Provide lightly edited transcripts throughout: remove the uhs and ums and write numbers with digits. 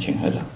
请合掌。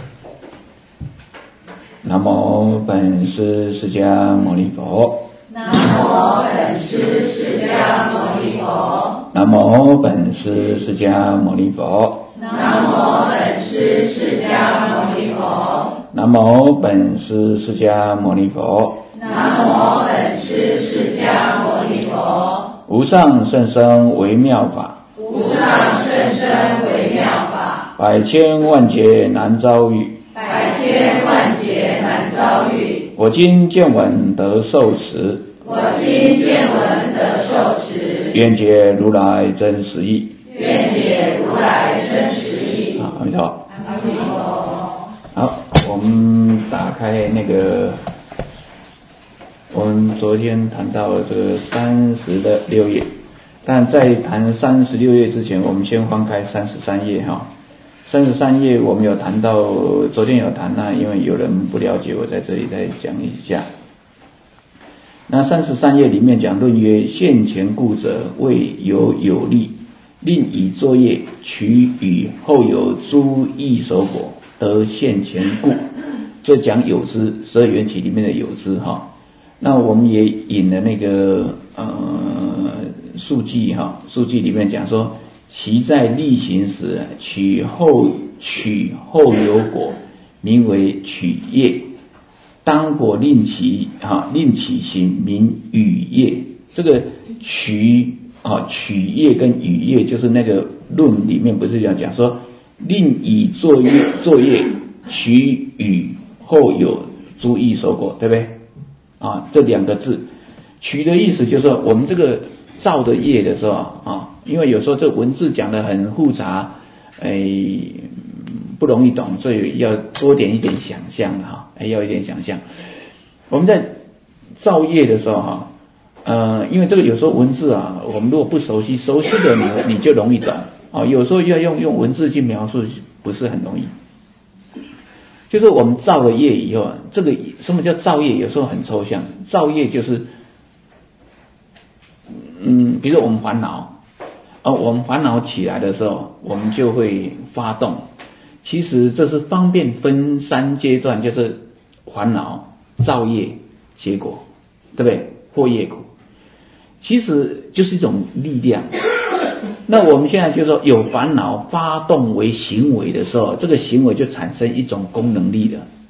南无本师释迦牟尼佛。 南无本师释迦牟尼佛。 南无本师释迦牟尼佛。 南无本师释迦牟尼佛。 南无本师释迦牟尼佛。 南无本师释迦牟尼佛。 无上甚深微妙法， 无上甚深微妙法， 百千万劫难遭遇， 百千万劫难遭遇。 我今见闻得受持， 我今见闻得受持， 愿解如来真实义。 愿解如来真实义。 阿弥陀佛。 阿弥陀佛。 好，我们打开那个，我们昨天谈到了这个36页，但在谈36页之前，我们先翻开33页哈。33页我们有谈到，昨天有谈，那因为有人不了解，我在这里再讲一下。那33页里面讲论曰：现前故者，未有有利，令以作业，取与后有诸异手果，得现前故。这讲有支，12缘起里面的有支哈。那我们也引了那个数记哈，数记里面讲说，其在力行时，取后有果，名为取业。当果令其行，名与业。这个取业跟与业，就是那个论里面不是讲说，令以作业，取与后有诸异手果，对不对？这两个字，取的意思就是说，我们这个造的业的时候因为有时候这文字讲得很复杂，不容易懂，所以要多一点想象要一点想象。我们在造业的时候因为这个有时候文字我们如果不熟悉的你就容易懂有时候要用文字去描述不是很容易。就是我们造了业以后，这个什么叫造业？有时候很抽象。造业就是比如说我们烦恼我们烦恼起来的时候，我们就会发动。其实这是方便分3阶段，就是烦恼、造业、结果，对不对？或业果，其实就是一种力量。那我们现在就说有烦恼发动为行为的时候，这个行为就产生一种功能力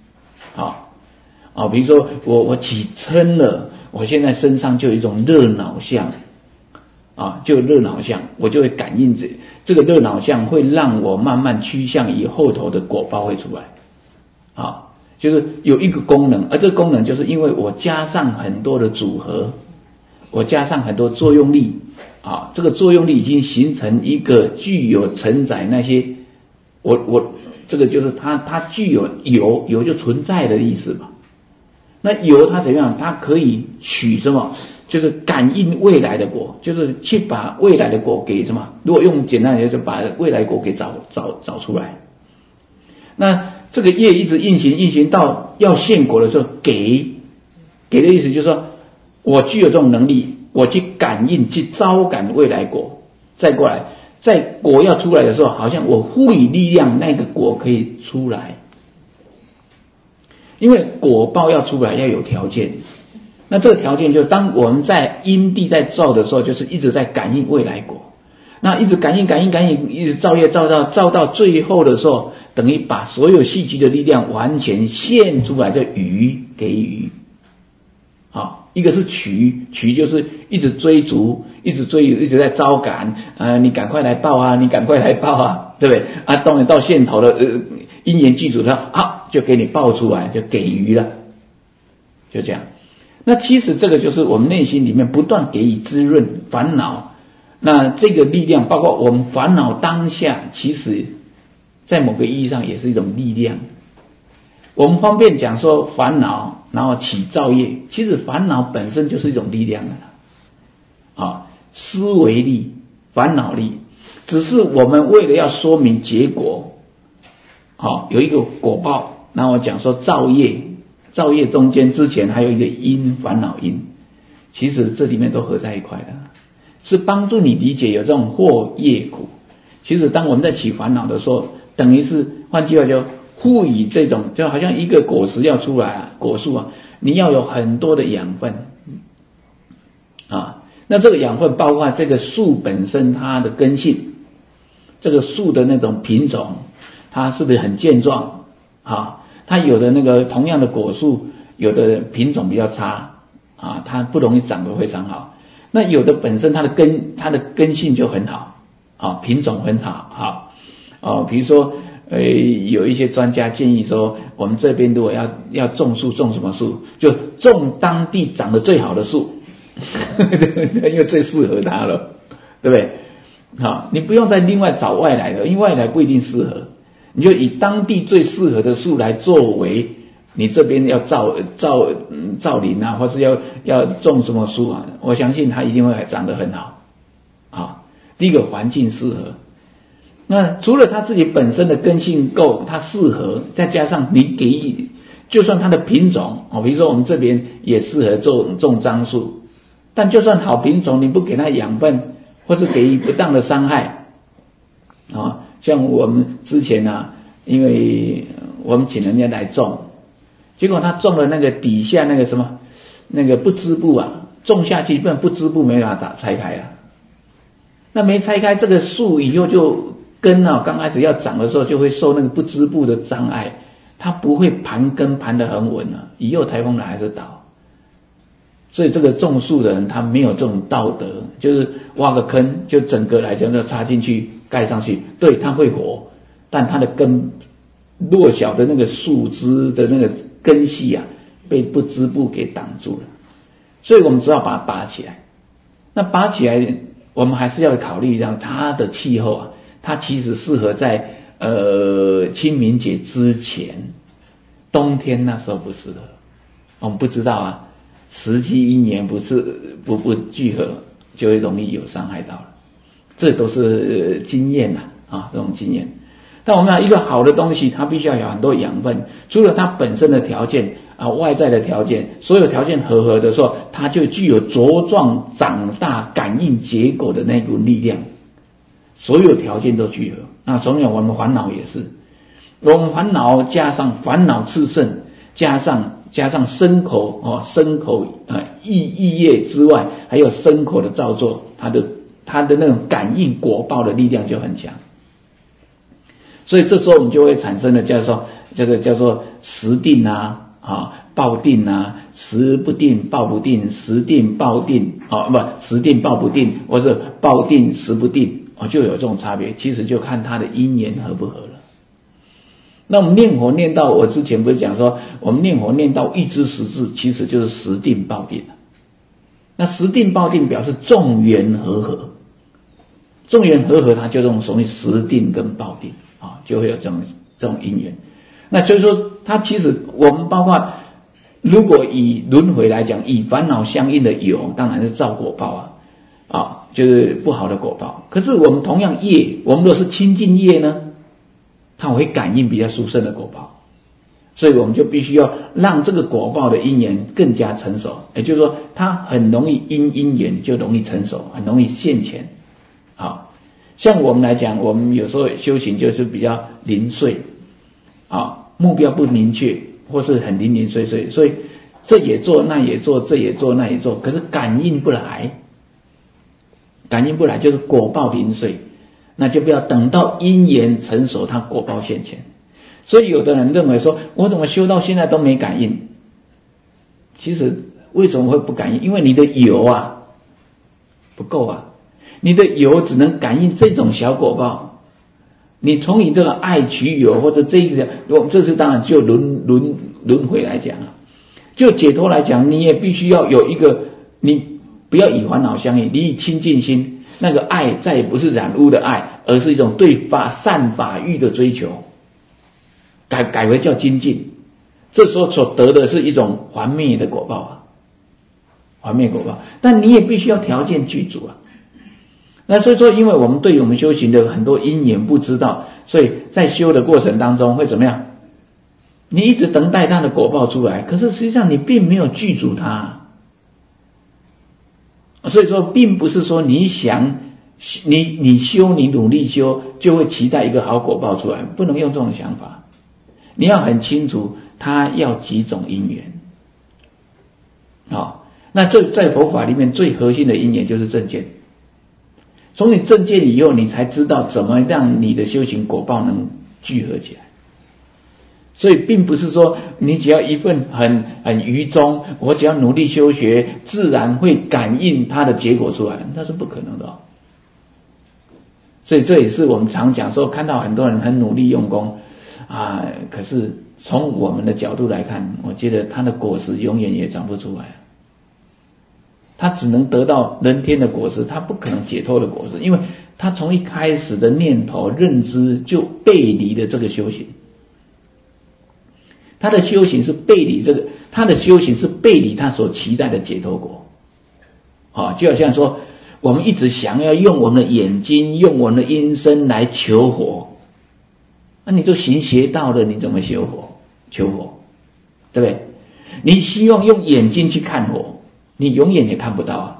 了。比如说我起嗔了，我现在身上就有一种热恼相就热恼相，我就会感应这个热恼相会让我慢慢趋向于后头的果报会出来就是有一个功能，而这个功能就是因为我加上很多的组合，我加上很多作用力这个作用力已经形成一个具有承载那些我这个就是它具有有就存在的意思嘛。那有它怎样？它可以取什么？就是感应未来的果，就是去把未来的果给什么？如果用简单的就把未来果给找出来。那这个业一直运行到要现果的时候，给的意思就是说，我具有这种能力，我去感应去招感未来果，再过来在果要出来的时候，好像我赋予力量，那个果可以出来。因为果报要出来要有条件，那这个条件就是当我们在因地在造的时候，就是一直在感应未来果，那一直感应，一直造业造到最后的时候，等于把所有戏剧的力量完全现出来，叫予给予。一个是取就是一直追逐，一直在招感你赶快来报你赶快来报对不对当然到线头的因缘具足的就给你报出来，就给予了，就这样。那其实这个就是我们内心里面不断给予滋润烦恼，那这个力量包括我们烦恼当下，其实在某个意义上也是一种力量。我们方便讲说烦恼然后起造业，其实烦恼本身就是一种力量思维力、烦恼力，只是我们为了要说明结果有一个果报，然后讲说造业中间之前还有一个因，烦恼因，其实这里面都合在一块的，是帮助你理解有这种祸业苦。其实当我们在起烦恼的时候，等于是换句话就赋予这种，就好像一个果实要出来啊，果树啊，你要有很多的养分啊。那这个养分包括这个树本身它的根性，这个树的那种品种，它是不是很健壮啊？它有的那个同样的果树，有的品种比较差啊，它不容易长得非常好。那有的本身它的根性就很好啊，品种很好啊。比如说有一些专家建议说，我们这边如果要种树，种什么树，就种当地长得最好的树。因为最适合它了，对不对？好，你不用再另外找外来的，因为外来不一定适合，你就以当地最适合的树来作为你这边要造林啊，或是要种什么树啊，我相信它一定会长得很好。啊，第一个环境适合，那除了它自己本身的根性够，它适合，再加上你给予，就算它的品种比如说我们这边也适合种樟树。但就算好品种，你不给它养分，或者给予不当的伤害啊，像我们之前啊，因为我们请人家来种，结果他种了那个底下那个什么那个不织布啊，种下去不织布没办法拆开了，那没拆开这个树以后就根啊，刚开始要长的时候就会受那个不织布的障碍，它不会盘根盘得很稳啊，以后台风来还是倒。所以这个种树的人他没有这种道德，就是挖个坑就整个来讲就插进去盖上去，对，它会活，但它的根弱小的那个树枝的那个根系啊，被不织布给挡住了，所以我们只好把它拔起来。那拔起来，我们还是要考虑让它的气候啊，它其实适合在清明节之前，冬天那时候不适合，我们不知道啊。时机因缘不聚合，就会容易有伤害到了，这都是经验啊，这种经验。但我们一个好的东西，它必须要有很多养分，除了它本身的条件啊，外在的条件，所有条件合的时候，它就具有茁壮长大感应结果的那股力量，所有条件都聚合。那同样我们烦恼也是，我们烦恼加上烦恼炽盛，加上身口意业之外，还有身口的造作，它的那种感应果报的力量就很强。所以这时候我们就会产生的叫做时定报定时不定报不定，时定报定时定报不定，或者报定时不定就有这种差别。其实就看它的因缘合不合了。那我们念佛念到，我之前不是讲说，我们念佛念到一知十智，其实就是时定报定。那时定报定表示众缘和合，众缘和合，它就这种所谓时定跟报定就会有这种因缘。那就是说，它其实我们包括如果以轮回来讲，以烦恼相应的有，当然是造果报就是不好的果报。可是我们同样业，我们若是清净业呢，它会感应比较殊胜的果报，所以我们就必须要让这个果报的因缘更加成熟，也就是说它很容易因缘就容易成熟，很容易现前。像我们来讲，我们有时候修行就是比较零碎目标不明确，或是很零零碎碎，所以这也做那也做，这也做那也做，可是感应不来就是果报零碎，那就不要等到因缘成熟，它果报现前。所以有的人认为说，我怎么修到现在都没感应？其实为什么会不感应？因为你的有不够你的有只能感应这种小果报。你从你这个爱取有，或者这是当然就轮回来讲就解脱来讲，你也必须要有一个，你不要以烦恼相应，你以清净心，那个爱再也不是染污的爱，而是一种对善法欲的追求，改为叫精进。这时候所得的是一种还灭的果报还灭果报，但你也必须要条件具足那所以说，因为我们对于我们修行的很多因缘不知道，所以在修的过程当中会怎么样？你一直等待它的果报出来，可是实际上你并没有具足它。所以说并不是说你想你修，你努力修，就会期待一个好果报出来，不能用这种想法。你要很清楚，他要几种因缘。那在佛法里面最核心的因缘就是正见。从你正见以后，你才知道怎么让你的修行果报能聚合起来。所以并不是说你只要一份很愚忠，我只要努力修学，自然会感应它的结果出来，那是不可能的。所以这也是我们常讲说，看到很多人很努力用功可是从我们的角度来看，我觉得他的果实永远也长不出来。他只能得到人天的果实，他不可能解脱的果实，因为他从一开始的念头认知就背离了这个修行。他的修行是背离他所期待的解脱果。就好像说我们一直想要用我们的眼睛，用我们的音声来求佛，那你都行邪道了，你怎么求佛？对不对？你希望用眼睛去看佛，你永远也看不到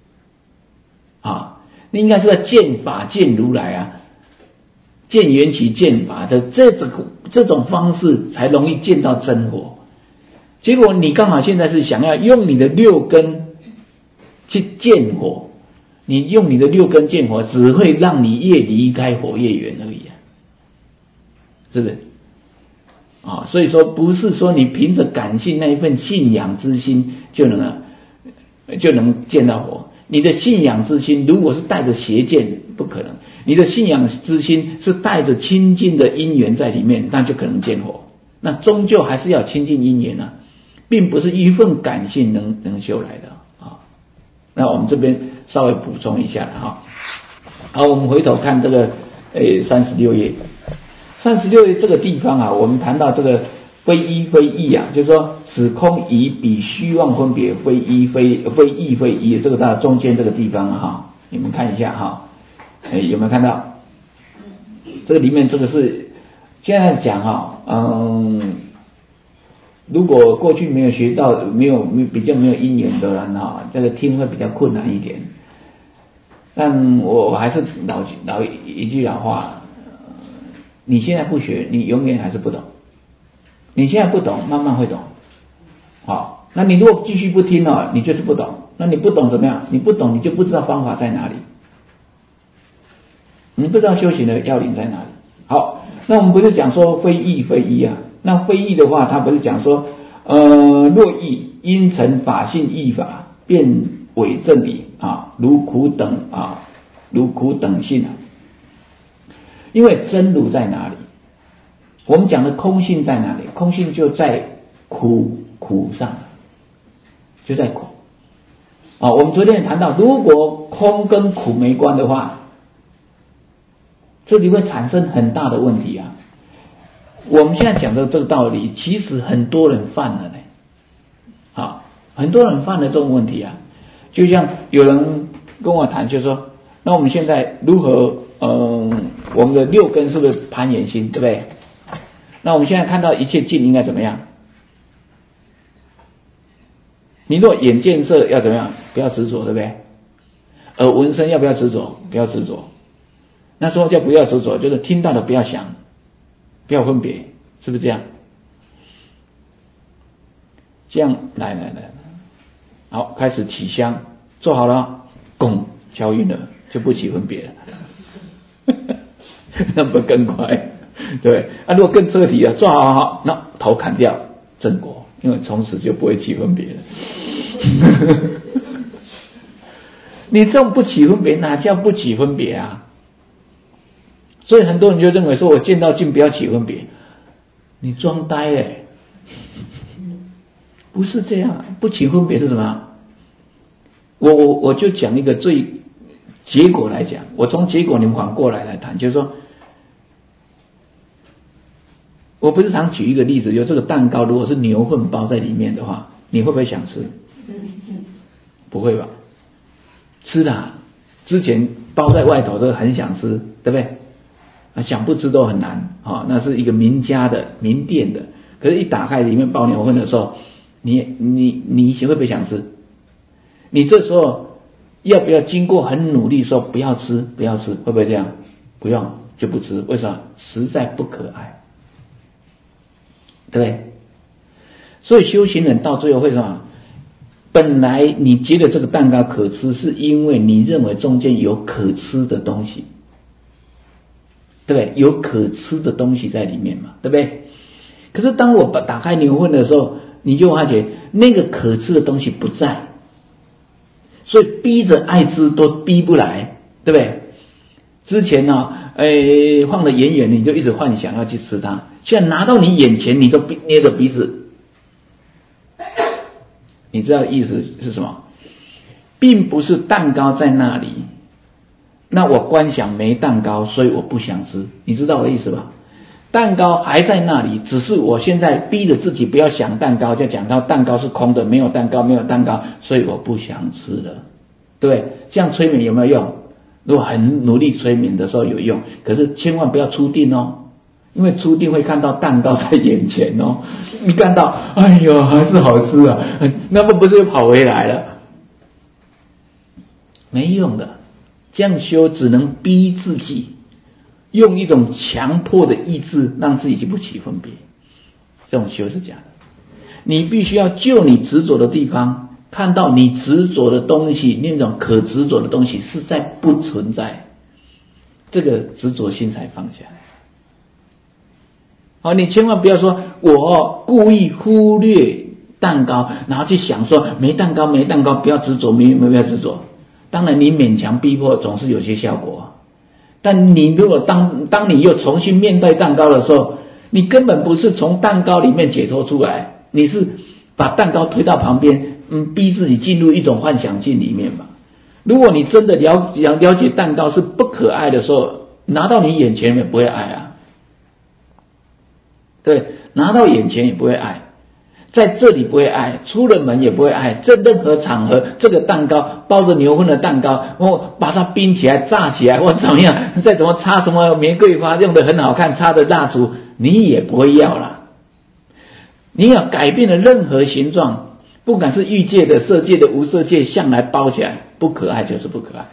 你应该是要见法见如来见缘起见法的这种方式才容易见到真佛。结果你刚好现在是想要用你的六根去见佛，你用你的六根见佛，只会让你越离开佛越远而已是不是？所以说不是说你凭着感性那一份信仰之心就能见到佛。你的信仰之心如果是带着邪见，不可能。你的信仰之心是带着清净的因缘在里面，那就可能见佛。那终究还是要清净因缘并不是一份感性能修来的那我们这边稍微补充一下了好，我们回头看这个36页。36页这个地方我们谈到这个非一非异就是说此空以彼虚妄分别，非一非异非一，这个到中间这个地方你们看一下有没有看到？这个里面这个是现在讲如果过去没有学到，比较没有因缘的人这个听会比较困难一点。但我还是一句老话，你现在不学，你永远还是不懂。你现在不懂，慢慢会懂。那你如果继续不听你就是不懂。那你不懂怎么样？你不懂，你就不知道方法在哪里，你不知道修行的要领在哪里。好，那我们不是讲说非异非一那非异的话，他不是讲说若异因成法性异法，便为正理如苦等性因为真如在哪里？我们讲的空性在哪里？空性就在苦上，就在苦我们昨天也谈到，如果空跟苦没关的话，这里会产生很大的问题我们现在讲的这个道理，其实很多人犯了很多人犯了这种问题就像有人跟我谈，就说那我们现在如何我们的六根是不是攀缘心，对不对？那我们现在看到一切境应该怎么样？你若眼见色要怎么样？不要执着，对不对？耳闻声要不要执着？不要执着。那时候叫不要执着，就是听到的不要想，不要分别，是不是这样？这样来，好，开始起香，做好了，拱敲晕了，就不起分别了，那不更快？对如果更彻底做好，那头砍掉，正果，因为从此就不会起分别了。你这种不起分别，哪叫不起分别所以很多人就认为说，我见到境不要起分别，你装呆不是这样，不起分别是什么？我就讲一个最结果来讲，我从结果你们反过来谈，就是说，我不是常举一个例子，有这个蛋糕如果是牛粪包在里面的话，你会不会想吃？不会吧？吃的之前包在外头都很想吃，对不对？想不吃都很难那是一个名家的名店的，可是一打开里面包牛粪的时候，你会不会想吃？你这时候要不要经过很努力说不要吃，不要吃，会不会这样？不用就不吃，为什么？实在不可爱，对不对？所以修行人到最后会什么？本来你觉得这个蛋糕可吃，是因为你认为中间有可吃的东西，对不对？有可吃的东西在里面嘛，对不对？可是当我打开牛粪的时候，你就发觉那个可吃的东西不在，所以逼着爱吃都逼不来，对不对？之前放得远远，你就一直幻想要去吃它，现在拿到你眼前，你都捏着鼻子。你知道意思是什么？并不是蛋糕在那里，那我观想没蛋糕，所以我不想吃。你知道我的意思吧？蛋糕还在那里，只是我现在逼着自己不要想蛋糕，就讲到蛋糕是空的，没有蛋糕，没有蛋糕，所以我不想吃了，对不对？这样催眠有没有用？如果很努力催眠的时候有用，可是千万不要出定哦。因为注定会看到蛋糕在眼前哦，你看到，哎呦，还是好吃啊，那么不是又跑回来了？没用的，这样修只能逼自己，用一种强迫的意志让自己去不起分别，这种修是假的。你必须要就你执着的地方，看到你执着的东西，那种可执着的东西是在不存在，这个执着心才放下来。好，你千万不要说我故意忽略蛋糕，然后去想说没蛋糕没蛋糕，不要执着，没有执着。当然你勉强逼迫总是有些效果，但你如果当你又重新面对蛋糕的时候，你根本不是从蛋糕里面解脱出来，你是把蛋糕推到旁边，逼自己进入一种幻想境里面嘛。如果你真的了解蛋糕是不可爱的时候，拿到你眼前也不会爱啊。对，拿到眼前也不会爱，在这里不会爱，出了门也不会爱，这任何场合，这个蛋糕包着牛粪的蛋糕，把它冰起来、炸起来或怎么样，再怎么插什么玫瑰花用得很好看，插的蜡烛，你也不会要了。你要改变了任何形状，不管是欲界的、色界的、无色界，向来包起来，不可爱就是不可爱。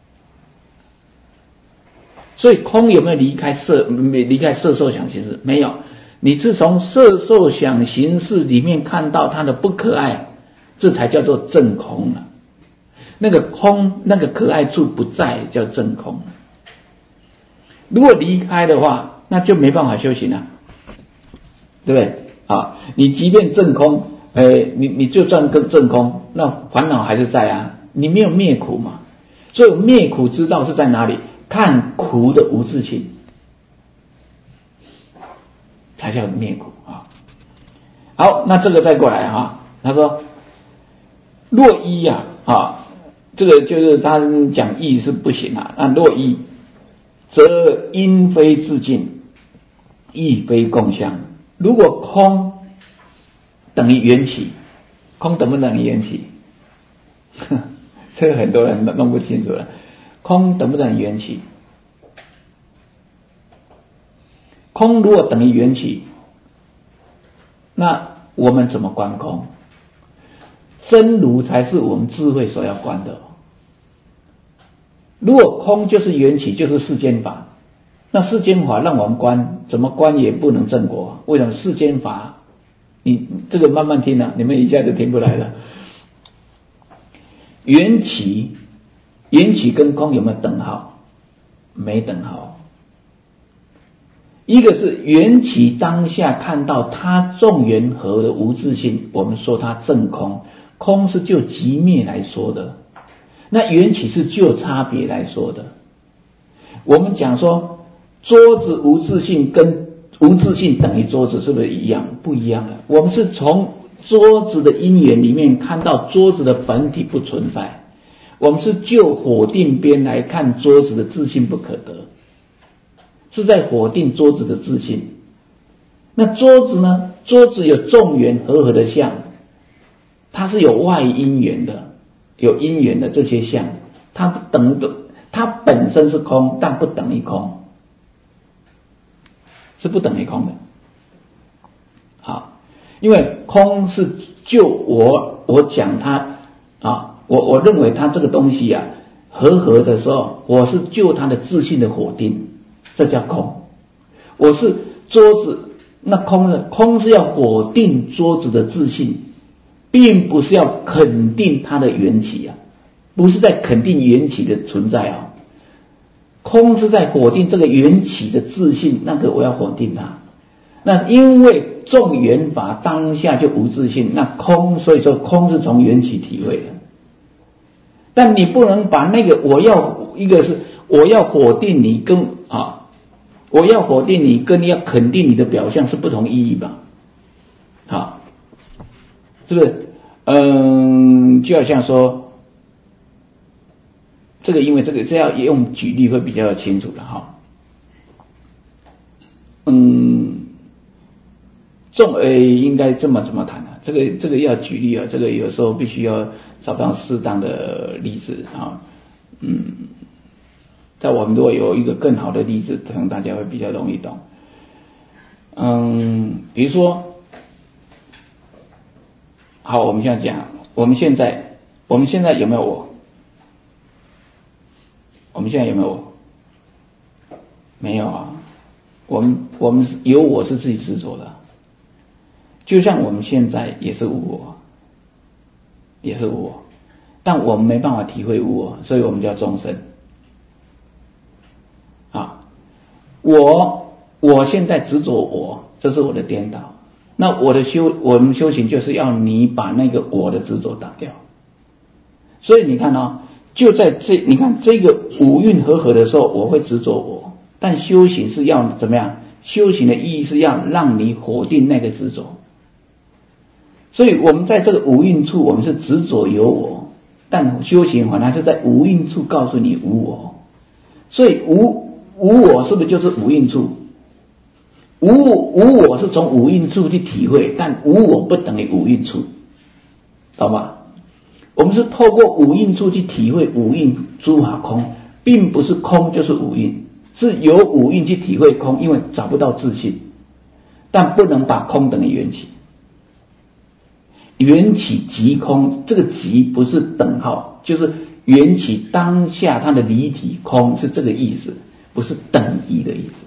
所以空有没有离开色受想行识？没有。你是从色受想行识里面看到它的不可爱，这才叫做正空了。那个空，那个可爱处不在，叫正空。如果离开的话，那就没办法修行了，对不对？啊，你即便正空，你就算跟正空，那烦恼还是在啊，你没有灭苦嘛。所以灭苦之道是在哪里？看苦的无自性。才叫灭苦啊！好，那这个再过来啊，他说若依这个就是他讲义是不行啊。那若依，则因非自尽，义非共相。如果空等于缘起，空等不等于缘起？这个很多人弄不清楚了。空等不等于缘起？空如果等于缘起，那我们怎么观空？真如才是我们智慧所要观的。如果空就是缘起，就是世间法，那世间法让我们观，怎么观也不能正果。为什么？世间法，你这个慢慢听啊，你们一下子听不来了。缘起跟空有没有等号？没等号。一个是缘起当下看到它众缘合的无自性，我们说它正空，空是就即灭来说的，那缘起是就差别来说的。我们讲说桌子无自性跟无自性等于桌子，是不是一样？不一样的。我们是从桌子的因缘里面看到桌子的本体不存在，我们是就否定边来看桌子的自性不可得，是在否定桌子的自性。那桌子呢？桌子有众缘和合的相，它是有外因缘的，有因缘的这些相，它本身是空，但不等于空，是不等于空的。好，因为空是就我讲它我认为它这个东西啊和的时候，我是就它的自性的否定，这叫空。我是桌子，那空呢？空是要否定桌子的自性，并不是要肯定它的缘起啊，不是在肯定缘起的存在啊。空是在否定这个缘起的自性，那个我要否定它。那因为众缘法当下就无自性，那空，所以说空是从缘起体会的。但你不能把那个一个是我要否定你跟我要否定你跟你要肯定你的表象是不同意义吧？是不是？就好像说这个，因为这个是要用举例会比较清楚的哈。应该这么谈啊？这个要举例啊，这个有时候必须要找到适当的例子啊。在我们如果有一个更好的例子，可能大家会比较容易懂。比如说，好，我们现在讲，我们现在有没有我？我们现在有没有我？没有啊。我们有我是自己执着的，就像我们现在也是无我，但我们没办法体会无我，所以我们叫众生。我现在执着我，这是我的颠倒。那我们修行就是要你把那个我的执着打掉。所以你看就在你看这个五蕴和的时候，我会执着我，但修行是要怎么样？修行的意义是要让你否定那个执着。所以我们在这个五蕴处，我们是执着有我，但修行反而是在无蕴处告诉你无我。所以无我是不是就是无蕴处？无我是从无蕴处去体会，但无我不等于无蕴处，懂吗？我们是透过五蕴处去体会五蕴诸法空，并不是空就是五蕴，是由五蕴去体会空，因为找不到自性，但不能把空等于缘起。缘起即空，这个即不是等号，就是缘起当下它的离体空是这个意思，不是等于的意思。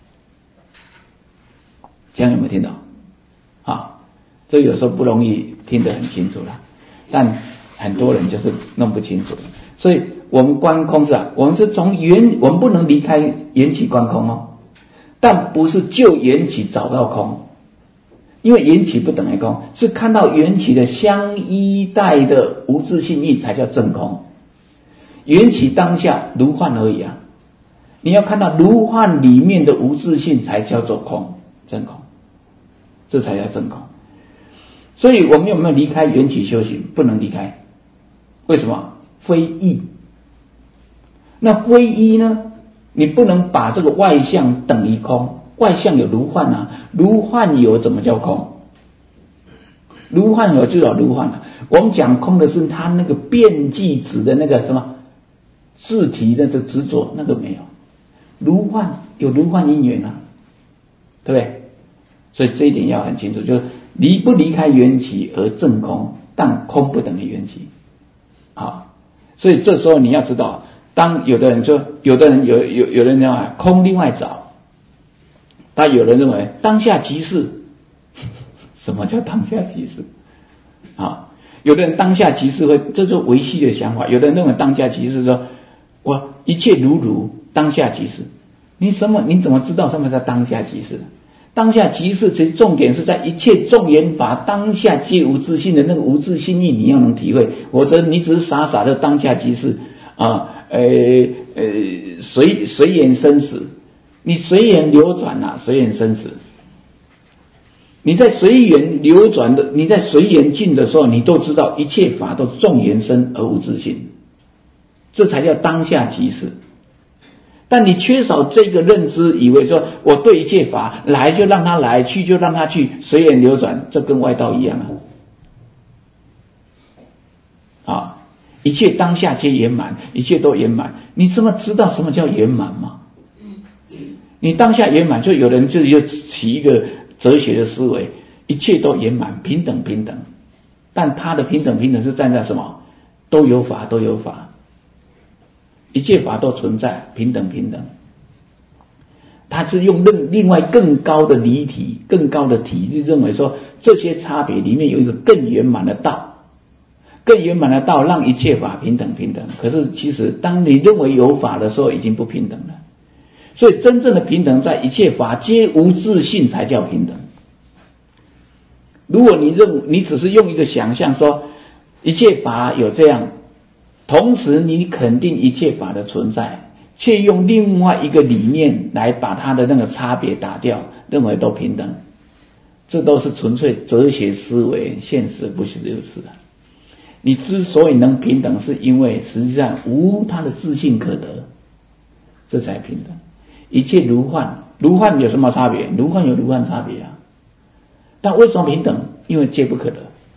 这样有没有听到？这有时候不容易听得很清楚了，但很多人就是弄不清楚。所以我们观空我们是从我们不能离开缘起观空但不是就缘起找到空，因为缘起不等于空，是看到缘起的相依带的无自性义才叫正空。缘起当下如幻而已你要看到如幻里面的无自性才叫做空，真空，这才叫真空。所以我们有没有离开缘起修行？不能离开。为什么？非义。那非义呢？你不能把这个外相等于空，外相有如幻如幻有怎么叫空？如幻有就叫如幻我们讲空的是它那个遍计执的那个什么自体的这执着，那个没有。如幻有如幻因缘对不对？所以这一点要很清楚，就是离不离开缘起而证空，但空不等于缘起。所以这时候你要知道，当有的人认为空另外找，但有人认为当下即是。什么叫当下即是？有的人当下即是这是维系的想法。有的人认为当下即是说，我一切如当下即是。你怎么知道什么叫当下即是？当下即是，其实重点是在一切众缘法当下皆无自性的那个无自性义，你要能体会。否则你只是傻傻的当下即是随缘生死，你随缘流转随缘生死。你在随缘流转的，你在随缘境的时候，你都知道一切法都众缘生而无自性，这才叫当下即是。但你缺少这个认知，以为说我对一切法来就让它来，去就让它去，随缘流转，这跟外道一样一切当下皆圆满，一切都圆满。你怎么知道什么叫圆满吗？你当下圆满，就有人就起一个哲学的思维，一切都圆满，平等。但他的平等是站在什么？ 都有法，都有法，一切法都存在，平等平等。他是用另外更高的离体、更高的体就认为说，这些差别里面有一个更圆满的道，更圆满的道让一切法平等平等。可是其实当你认为有法的时候，已经不平等了。所以真正的平等，在一切法皆无自性才叫平等。如果你只是用一个想象说一切法有这样，同时你肯定一切法的存在，却用另外一个理念来把它的那个差别打掉，认为都平等，这都是纯粹哲学思维，现实不是如此的。你之所以能平等，是因为实际上无他的自性可得，这才平等。一切如幻，如幻有什么差别？如幻有如幻差别啊。但为什么平等？因为皆不可得。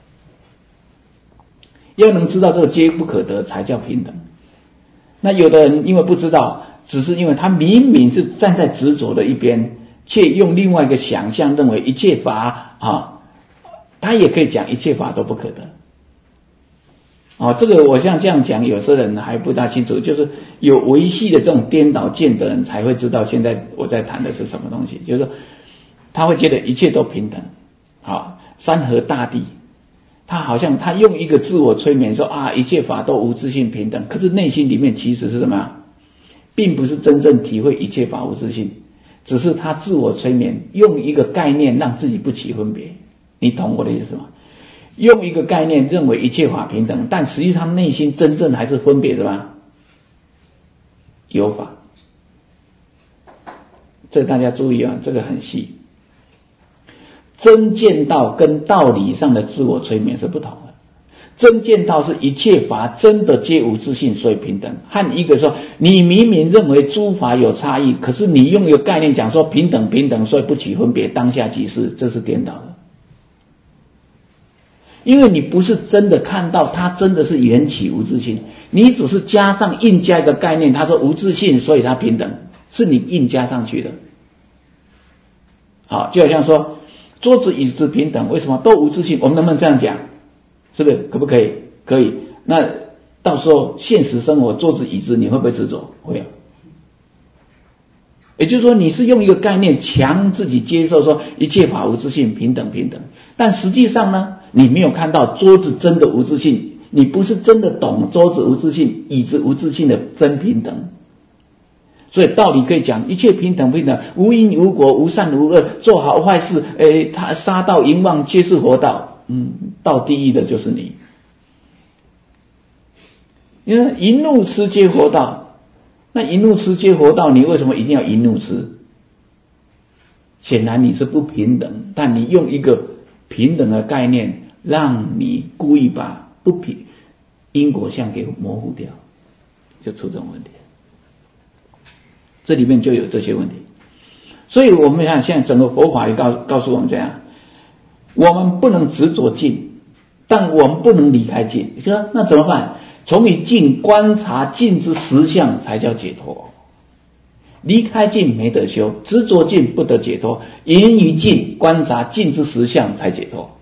要能知道这个皆不可得才叫平等。那有的人因为不知道，只是因为他明明是站在执着的一边，却用另外一个想象认为一切法他也可以讲一切法都不可得。这个我像这样讲，有些人还不大清楚，就是有维系的这种颠倒见的人才会知道现在我在谈的是什么东西，就是说他会觉得一切都平等，山河大地，他好像他用一个自我催眠说一切法都无自性平等，可是内心里面其实是什么？并不是真正体会一切法无自性，只是他自我催眠，用一个概念让自己不起分别。你懂我的意思吗？用一个概念认为一切法平等，但实际上内心真正还是分别什么？有法。这大家注意这个很细。真见道跟道理上的自我催眠是不同的。真见道是一切法真的皆无自性，所以平等。和一个说你明明认为诸法有差异，可是你用一个概念讲说平等平等，所以不起分别，当下即是，这是颠倒的。因为你不是真的看到它真的是缘起无自性，你只是硬加一个概念，他说无自性，所以它平等，是你硬加上去的。就好像说桌子椅子平等，为什么都无自性？我们能不能这样讲？是不是？可不可以？可以。那到时候现实生活桌子椅子你会不会执着？会啊。也就是说你是用一个概念强自己接受说一切法无自性，平等平等，但实际上呢，你没有看到桌子真的无自性，你不是真的懂桌子无自性，椅子无自性的真平等。所以道理可以讲一切平等平等，无因无果，无善无恶，做好坏事，他杀盗淫妄皆是活道。道第一的就是你。因为淫怒痴皆活道，那淫怒痴皆活道，你为什么一定要淫怒痴？显然你是不平等，但你用一个平等的概念，让你故意把不平因果相给模糊掉，就出这种问题。这里面就有这些问题。所以我们看现在整个佛法里告诉我们这样，我们不能执着境，但我们不能离开境。说那怎么办？从于境观察境之实相才叫解脱。离开境没得修，执着境不得解脱，因于境观察境之实相才解脱，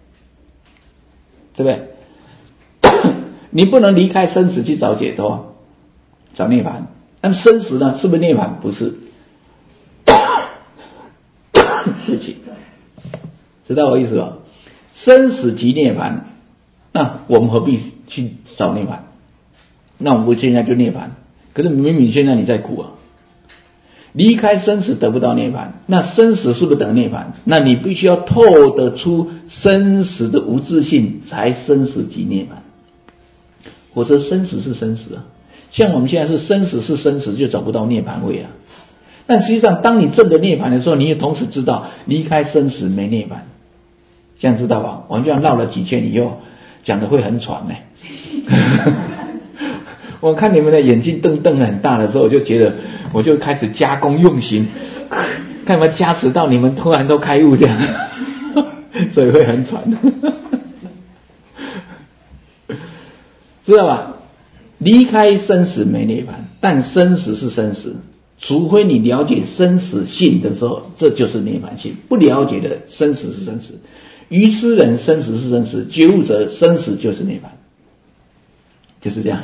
对不对？你不能离开生死去找解脱，找涅槃。但生死呢，是不是涅槃？不是。对不起，知道我意思吧？生死即涅槃，那我们何必去找涅槃？那我们现在就涅槃，可是明明现在你在苦啊。离开生死得不到涅槃，那生死是不是等涅槃？那你必须要透得出生死的无自性，才生死即涅槃。否则生死是生死啊，像我们现在是生死是生死，就找不到涅槃位啊。但实际上当你证得涅槃的时候，你也同时知道离开生死没涅槃，这样知道吧？我们这样绕了几圈以后讲的会很喘呢。我看你们的眼睛瞪很大的时候，我就觉得我就开始加工用心，看有没有加持到你们突然都开悟这样，所以会很喘。知道吧？离开生死没涅槃，但生死是生死，除非你了解生死性的时候，这就是涅槃性。不了解的生死是生死，愚痴人生死是生死，觉悟者生死就是涅槃。 就是这样。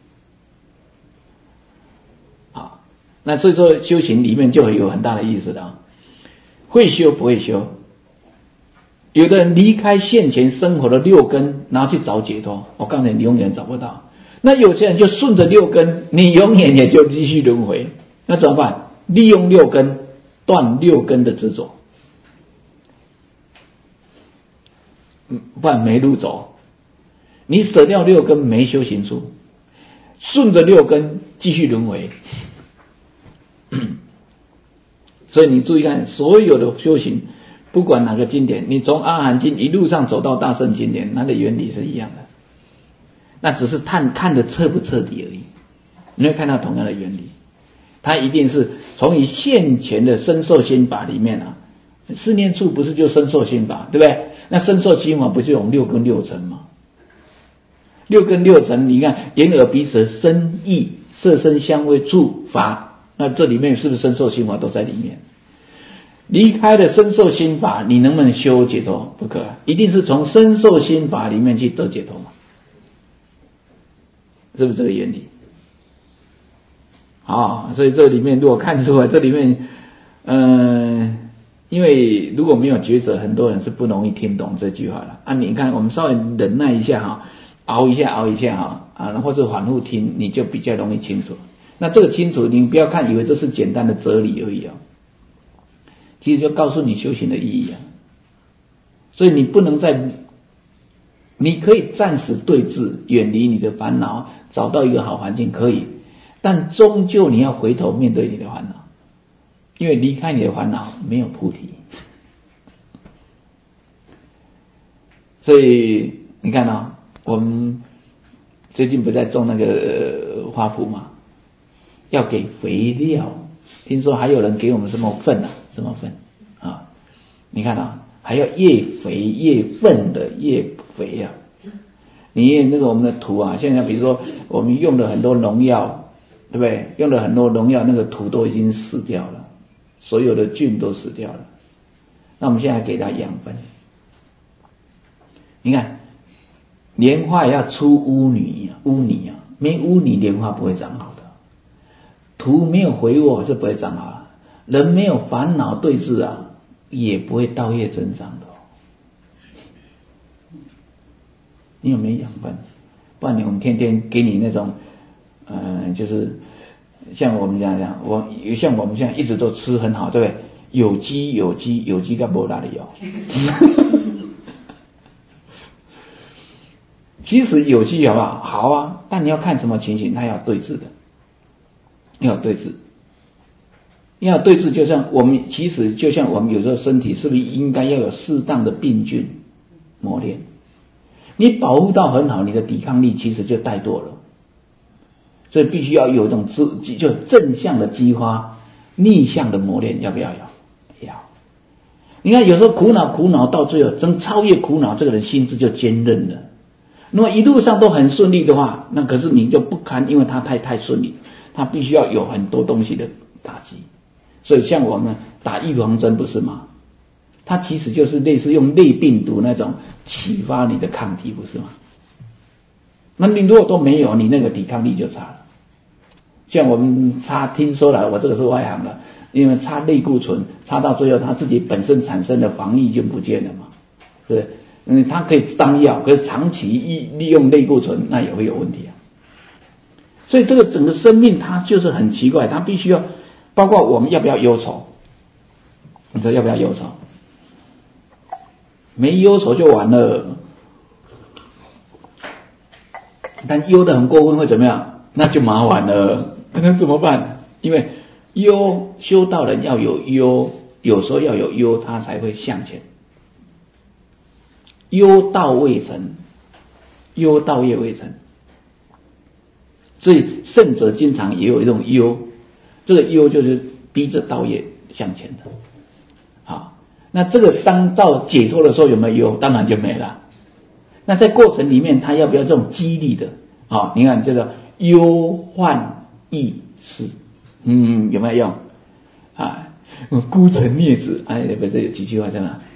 好，那所以说修行里面就会有很大的意思的，会修不会修。有的人离开现前生活的六根，然后去找解脱，我告诉你永远找不到。那有些人就顺着六根，你永远也就继续轮回。那怎么办？利用六根断六根的执着，不然没路走。你舍掉六根没修行处，顺着六根继续轮回。所以你注意看，所有的修行，不管哪个经典，你从阿含经一路上走到大乘经典，它的原理是一样的，那只是看得彻不彻底而已。你会看到同样的原理，它一定是从你现前的身受心法里面啊，四念处不是就身受心法，对不对？那身受心法不就有六根六尘吗？六根六尘，你看眼耳鼻舌身意色声香味触法，那这里面是不是身受心法都在里面？离开了身受心法，你能不能修解脱？不可，一定是从身受心法里面去得解脱嘛？是不是这个原理？好，所以这里面如果看出来，这里面因为如果没有抉择，很多人是不容易听懂这句话了啊。你看我们稍微忍耐一下哈，熬一下哈啊，或者反复听，你就比较容易清楚。那这个清楚，你不要看以为这是简单的哲理而已啊，其实就告诉你修行的意义啊。所以你不能你可以暂时对治，远离你的烦恼，找到一个好环境可以，但终究你要回头面对你的烦恼，因为离开你的烦恼没有菩提。所以你看啊，我们最近不在种那个花圃嘛，要给肥料，听说还有人给我们什么粪啊，什么粪啊？你看啊，还要越肥越粪的越肥啊！你那个我们的土啊，现在比如说我们用了很多农药，对不对？用了很多农药，那个土都已经死掉了，所有的菌都死掉了。那我们现在给它养分，你看莲花也要出污泥啊，没污泥莲花不会长好的。土没有肥沃是不会长好的，人没有烦恼对治啊，也不会道业增长的。你有没有养分？不然我们天天给你那种就是像我们这样像我们现在一直都吃很好，对不对？有机跟没哪里有。其实有机好不好？好啊，但你要看什么情形，它要对治的，要对治。就像我们有时候身体是不是应该要有适当的病菌磨练？你保护到很好，你的抵抗力其实就怠惰了，所以必须要有一种就正向的激发，逆向的磨练，要不要有？要。你看有时候苦恼到最后真超越苦恼，这个人心智就坚韧了。那么一路上都很顺利的话，那可是你就不堪，因为他太顺利，他必须要有很多东西的打击。所以像我们打预防针不是吗？它其实就是类似用类病毒那种启发你的抗体，不是吗？那你如果都没有，你那个抵抗力就差了。像我们听说了，我这个是外行了，因为擦类固醇，擦到最后它自己本身产生的防疫就不见了嘛，是它可以当药，可是长期利用类固醇，那也会有问题啊。所以这个整个生命它就是很奇怪，它必须要包括我们要不要忧愁？你说要不要忧愁？没忧愁就完了，但忧得很过分会怎么样？那就麻烦了，那怎么办？因为修道人要有忧，有时候要有忧，他才会向前。忧道未成，忧道业未成，所以圣者经常也有一种忧，这个忧就是逼着道业向前的。好，那这个当到解脱的时候有没有忧？当然就没了。那在过程里面，他要不要这种激励的？好，你看这个忧患易逝，有没有用啊？孤城孽子，不是有几句话在哪？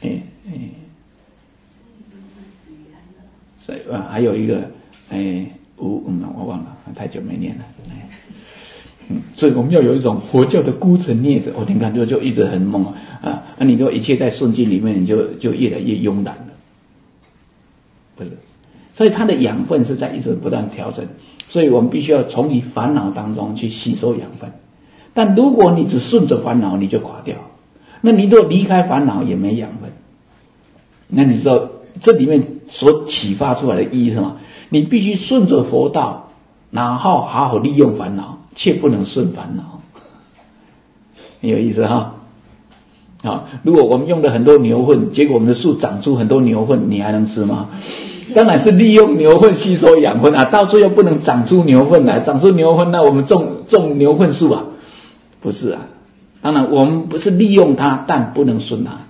所以还有一个我忘了，太久没念了。所以我们要有一种佛教的孤城孽者，你看就一直很猛啊！你如果一切在顺境里面，你就越来越慵懒了，不是？所以它的养分是在一直不断调整，所以我们必须要从你烦恼当中去吸收养分。但如果你只顺着烦恼，你就垮掉。那你如果离开烦恼也没养分，那你知道这里面所启发出来的意义是什么？你必须顺着佛道，然后好好利用烦恼，却不能顺烦恼，很有意思哈。如果我们用了很多牛粪，结果我们的树长出很多牛粪，你还能吃吗？当然是利用牛粪吸收养分啊，到最后不能长出牛粪来，长出牛粪那我们种牛粪树啊，不是啊。当然我们不是利用它，但不能顺它，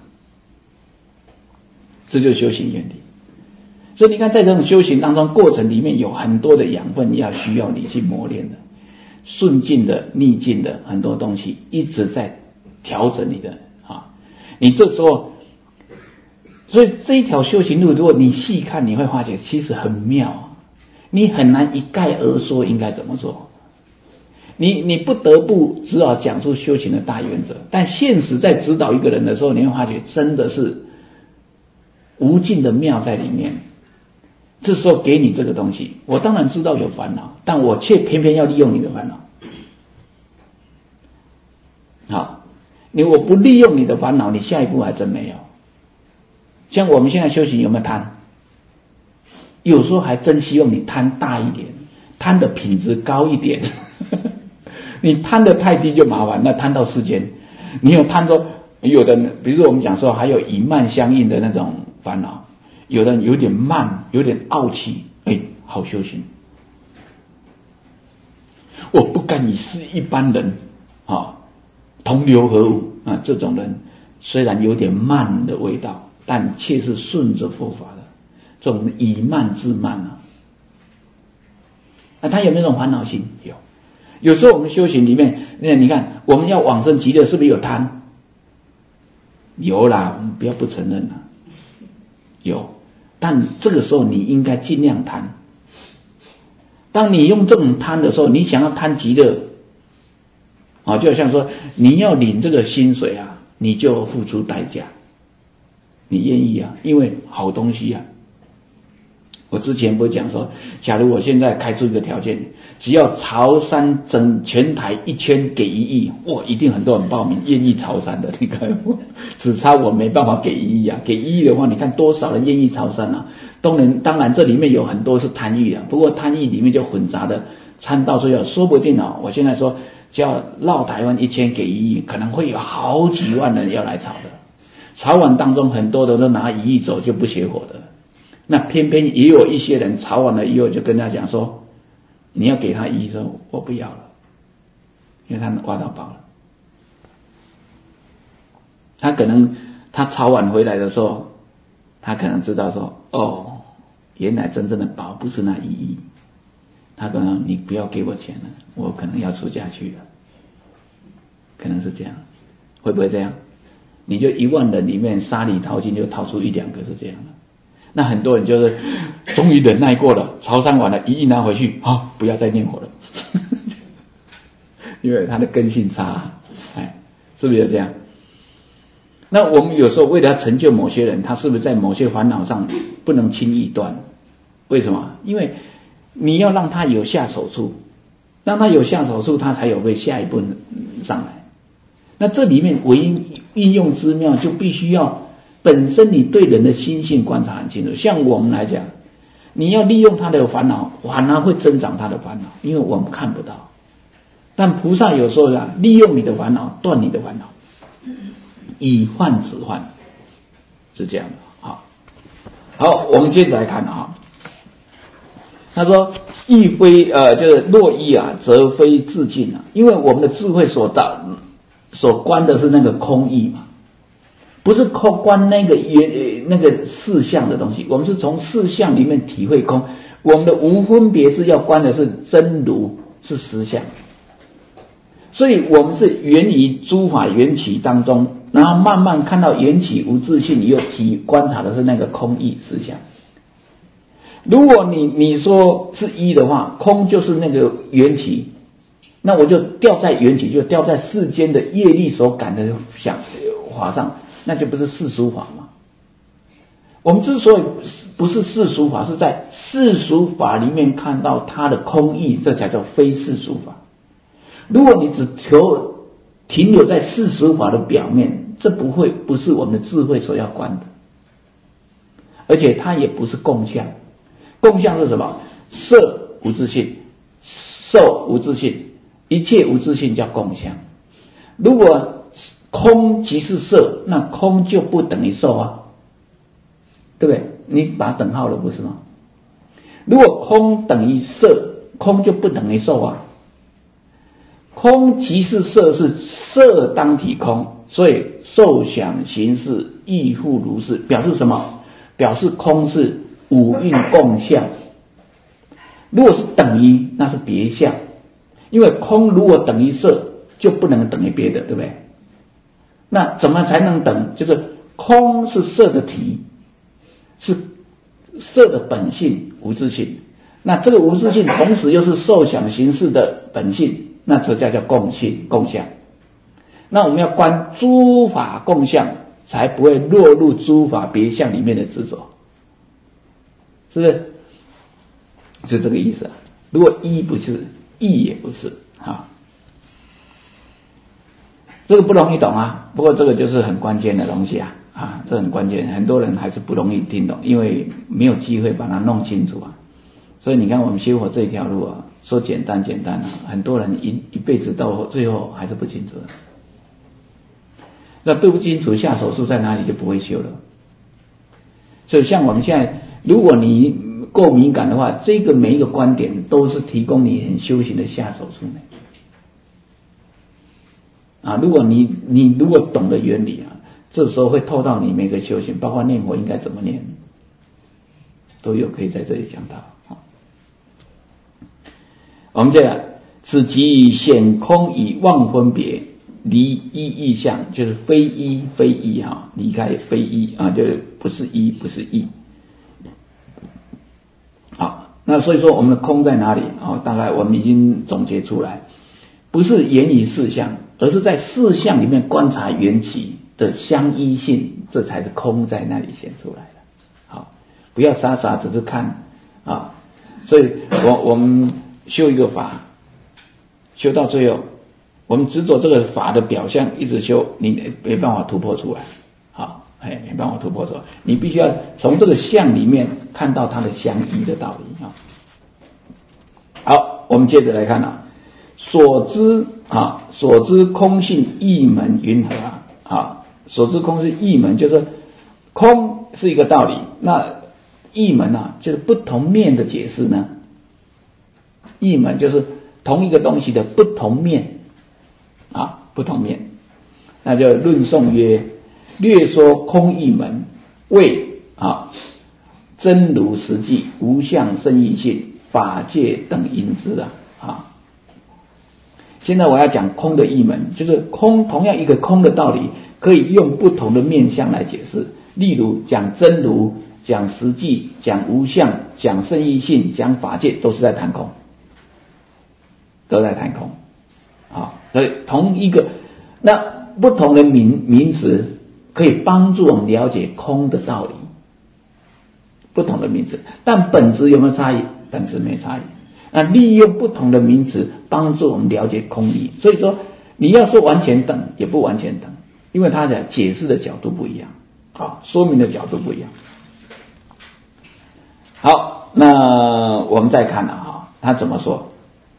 这就是修行原理。所以你看在这种修行当中过程里面有很多的养分需要你去磨练的，顺境的逆境的很多东西一直在调整你的你这时候，所以这一条修行路如果你细看，你会发觉其实很妙，你很难一概而说应该怎么做，你不得不只好讲出修行的大原则，但现实在指导一个人的时候，你会发觉真的是无尽的妙在里面。这时候给你这个东西，我当然知道有烦恼，但我却偏偏要利用你的烦恼。我不利用你的烦恼，你下一步还真没有。像我们现在修行有没有贪？有时候还真希望你贪大一点，贪的品质高一点。你贪的太低就麻烦，那贪到世间，你有贪到有的人，比如说我们讲说还有以慢相应的那种烦恼，有的人有点慢，有点傲气，好修行。我不敢以是一般人同流合污这种人虽然有点慢的味道，但却是顺着佛法的，这种以慢制慢他有没有那种烦恼心？有时候我们修行里面，你看我们要往生极乐是不是有贪？有啦，我们不要不承认啦，有，但这个时候你应该尽量贪。当你用这种贪的时候，你想要贪极乐就好像说你要领这个薪水你就付出代价，你愿意因为好东西我之前不是讲说，假如我现在开出一个条件，只要潮汕整全台一圈给1亿，一定很多人报名愿意潮汕的，你看只差我没办法给1亿给1亿的话，你看多少人愿意潮汕当然这里面有很多是贪欲不过贪欲里面就混杂的参到最后，说不定我现在说只要绕台湾一圈给1亿，可能会有好几万人要来潮的，潮完当中很多的都拿1亿走就不学佛的，那偏偏也有一些人潮完了以后就跟他讲说，你要给他1亿，说我不要了，因为他挖到宝了。他可能他潮完回来的时候，他可能知道说原来真正的宝不是那1亿，他可能你不要给我钱了，我可能要出家去了，可能是这样。会不会这样？你就1万人里面沙里淘金就淘出1-2个是这样的。那很多人就是终于忍耐过了，潮汕完了1亿拿回去不要再念佛了。因为他的根性差是不是这样？那我们有时候为了成就某些人，他是不是在某些烦恼上不能轻易断？为什么？因为你要让他有下手处，让他有下手处，他才有会下一步上来。那这里面唯一运用之妙，就必须要本身你对人的心性观察很清楚。像我们来讲，你要利用他的烦恼，反而会增长他的烦恼，因为我们看不到。但菩萨有时候利用你的烦恼，断你的烦恼，以患止患，是这样的。好，我们接着来看他说亦非就是若依则非自尽因为我们的智慧所观的是那个空义嘛，不是观那个事项的东西，我们是从事项里面体会空。我们的无分别智要观的是真如，是实相，所以我们是源于诸法缘起当中，然后慢慢看到缘起无自性，又观察的是那个空义实相。 如果你说是一的话，空就是那个缘起，那我就掉在缘起，就掉在世间的业力所感的法上，那就不是世俗法嘛。我们之所以不是世俗法，是在世俗法里面看到它的空义，这才叫非世俗法。如果你只停留在世俗法的表面，这不是我们的智慧所要观的，而且它也不是共相。共相是什么？色无自性，受无自性，一切无自性叫共相。如果空即是色，那空就不等于受啊，对不对？你把它等号了不是吗？如果空等于色，空就不等于受啊。空即是色，是色当体空，所以受想行识亦复如是。表示什么？表示空是五蕴共相。如果是等于，那是别相。因为空如果等于色，就不能等于别的，对不对？那怎么才能等？就是空是色的体，是色的本性无自性。那这个无自性同时又是受想行识的本性，那这叫共性共相。那我们要观诸法共相，才不会落入诸法别相里面的执着，是不是？就这个意思啊。如果一不是，一也不是啊。这个不容易懂啊，不过这个就是很关键的东西啊，这很关键，很多人还是不容易听懂，因为没有机会把它弄清楚啊。所以你看我们修佛这条路啊，说简单啊，很多人一辈子到最后还是不清楚的。那对不清楚下手术在哪里就不会修了。所以像我们现在，如果你够敏感的话，这个每一个观点都是提供你很修行的下手术啊。如果你如果懂得原理啊，这时候会透到你每个修行，包括念佛应该怎么念，都有可以在这里讲到。我们这样，此即显空以妄分别，离一义相，就是非一非一哈，离开非一啊，就是不是一不是一。好，那所以说我们的空在哪里啊？大概我们已经总结出来，不是言语事相，而是在事相里面观察缘起的相依性，这才是空在那里显出来的。好，不要傻傻只是看啊。所以我们修一个法，修到最后，我们执着这个法的表象一直修，你没办法突破出来。好，没办法突破出来，你必须要从这个相里面看到它的相依的道理啊。好，我们接着来看啊，所知空性义门云何啊？所知空是义门，就是空是一个道理，那义门啊，就是不同面的解释呢。义门就是同一个东西的不同面啊，不同面，那就论颂曰：略说空义门，谓真如实际，无相生义性，法界等因之啊。现在我要讲空的义门，就是空，同样一个空的道理，可以用不同的面向来解释。例如讲真如，讲实际，讲无相，讲生义性，讲法界，都是在谈空，都在谈空啊。所以同一个，那不同的名词可以帮助我们了解空的道理，不同的名词，但本质有没有差异？本质没差异。那利用不同的名词帮助我们了解空义，所以说你要说完全等也不完全等，因为它的解释的角度不一样啊，说明的角度不一样。好，那我们再看他怎么说。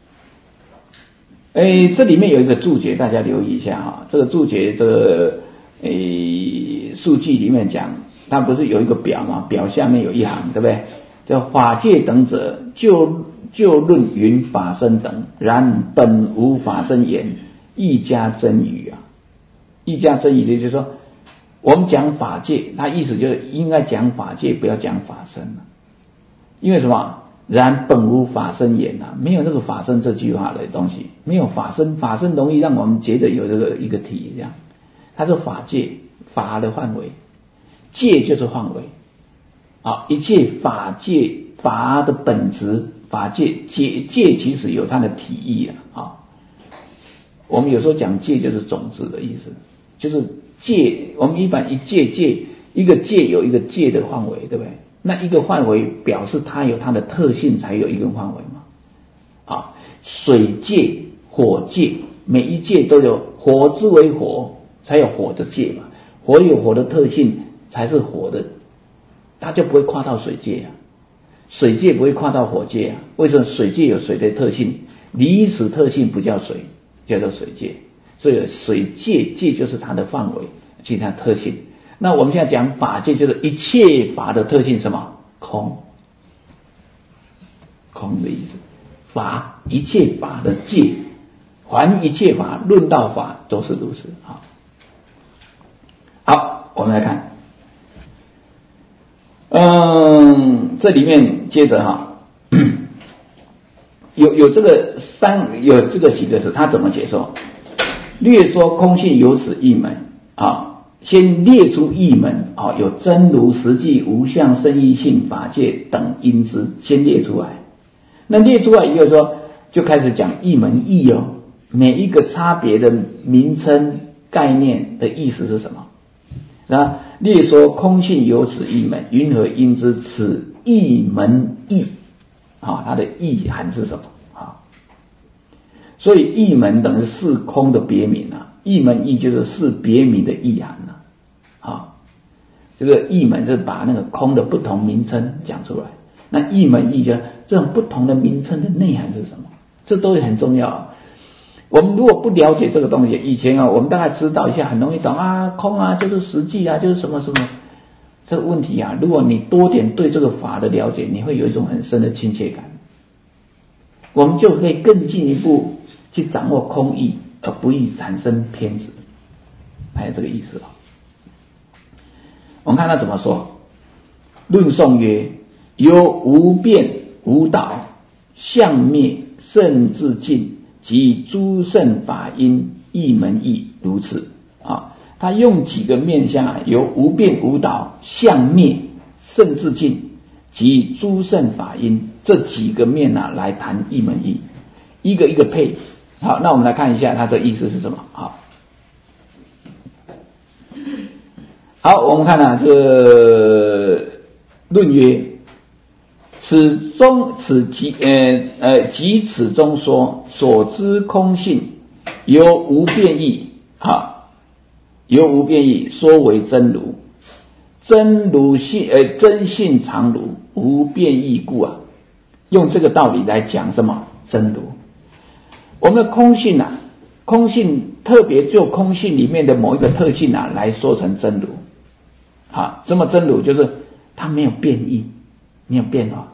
这里面有一个注解，大家留意一下这个注解的数据里面讲，它不是有一个表吗？表下面有一行，对不对？叫法界等者，就论云法身等，然本无法身言，亦加真语啊。亦加真语的就是说，我们讲法界，它意思就是应该讲法界，不要讲法身因为什么？然本无法身言没有那个法身这句话的东西，没有法身，法身容易让我们觉得有这个一个体这样。它是法界，法的范围，界就是范围一切法界法的本质，法界界其实有它的体义啊。我们有时候讲界就是种子的意思，就是界，我们一般一个界有一个界的范围，对不对？那一个范围表示它有它的特性才有一个范围嘛。啊，水界、火界，每一界都有，火之为火，才有火的界嘛。火有火的特性，才是火的，它就不会跨到水界啊。水界不会跨到火界啊。为什么？水界有水的特性，离此特性不叫水，叫做水界。所以水界就是它的范围，其他特性。那我们现在讲法界，就是一切法的特性，什么？空，空的意思。法，一切法的界，凡一切法论道法都是如此。好，我们来看，这里面接着有这个有这个几个字，他怎么解说？略说空性有此一门先列出一门有真如、实际、无相、生义性、法界等因之，先列出来。那列出来以后说，就开始讲一门义每一个差别的名称概念的意思是什么？那列说空性有此一门，云何因之？此一门义它的意涵是什么所以一门等于是空的别名一门义就是别名的意涵这个一门是把那个空的不同名称讲出来。那一门义这种不同的名称的内涵是什么？这都很重要。我们如果不了解这个东西，以前我们大概知道一下，很容易懂空就是实际就是什么什么。这个问题如果你多点对这个法的了解，你会有一种很深的亲切感，我们就可以更进一步去掌握空义，而不易产生偏执，还有这个意思我们看他怎么说。论颂曰：由无变无倒，相灭甚至尽，及诸圣法因一门义如此他用几个面向由无变无倒、相灭甚至尽及诸圣法因这几个面来谈一门义，一个一个配。好，那我们来看一下它的意思是什么。好，我们看这个论曰：即此中说所知空性由无变义由无变义说为真如，真如性真性常如，无变义故用这个道理来讲什么？真如。我们的空性空性特别就空性里面的某一个特性来说成真如什么真如？就是它没有变异，没有变化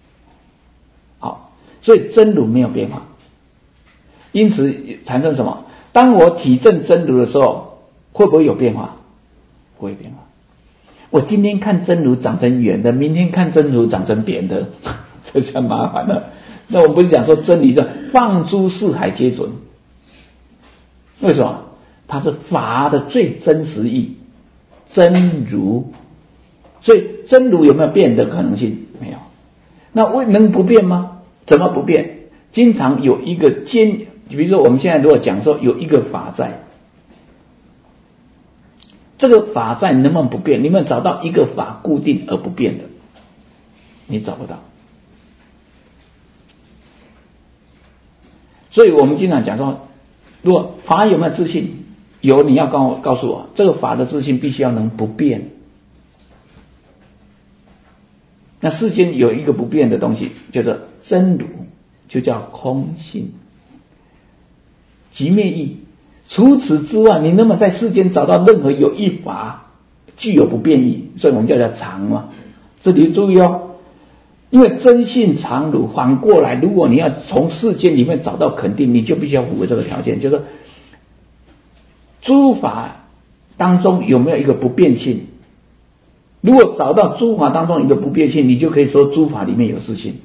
所以真如没有变化，因此产生什么？当我体证真如的时候，会不会有变化？不会变化。我今天看真如长成圆的，明天看真如长成扁的，这就麻烦了。那我们不是讲说真理是放诸四海皆准？为什么？它是法的最真实义，真如。所以真如有没有变的可能性？没有。那能不变吗？怎么不变？经常有一个比如说我们现在如果讲说有一个法在，这个法在能不能不变？你们找到一个法固定而不变的？你找不到。所以我们经常讲说，如果法有没有自性？有，你要告诉我，这个法的自性必须要能不变。那世间有一个不变的东西，叫做真如，就叫空性，即灭义。除此之外，你能不能在世间找到任何有一法具有不变异？所以我们叫常嘛。这里注意因为真性常如，反过来，如果你要从世间里面找到肯定，你就必须要符合这个条件，就是诸法当中有没有一个不变性？如果找到诸法当中一个不变性，你就可以说诸法里面有自性。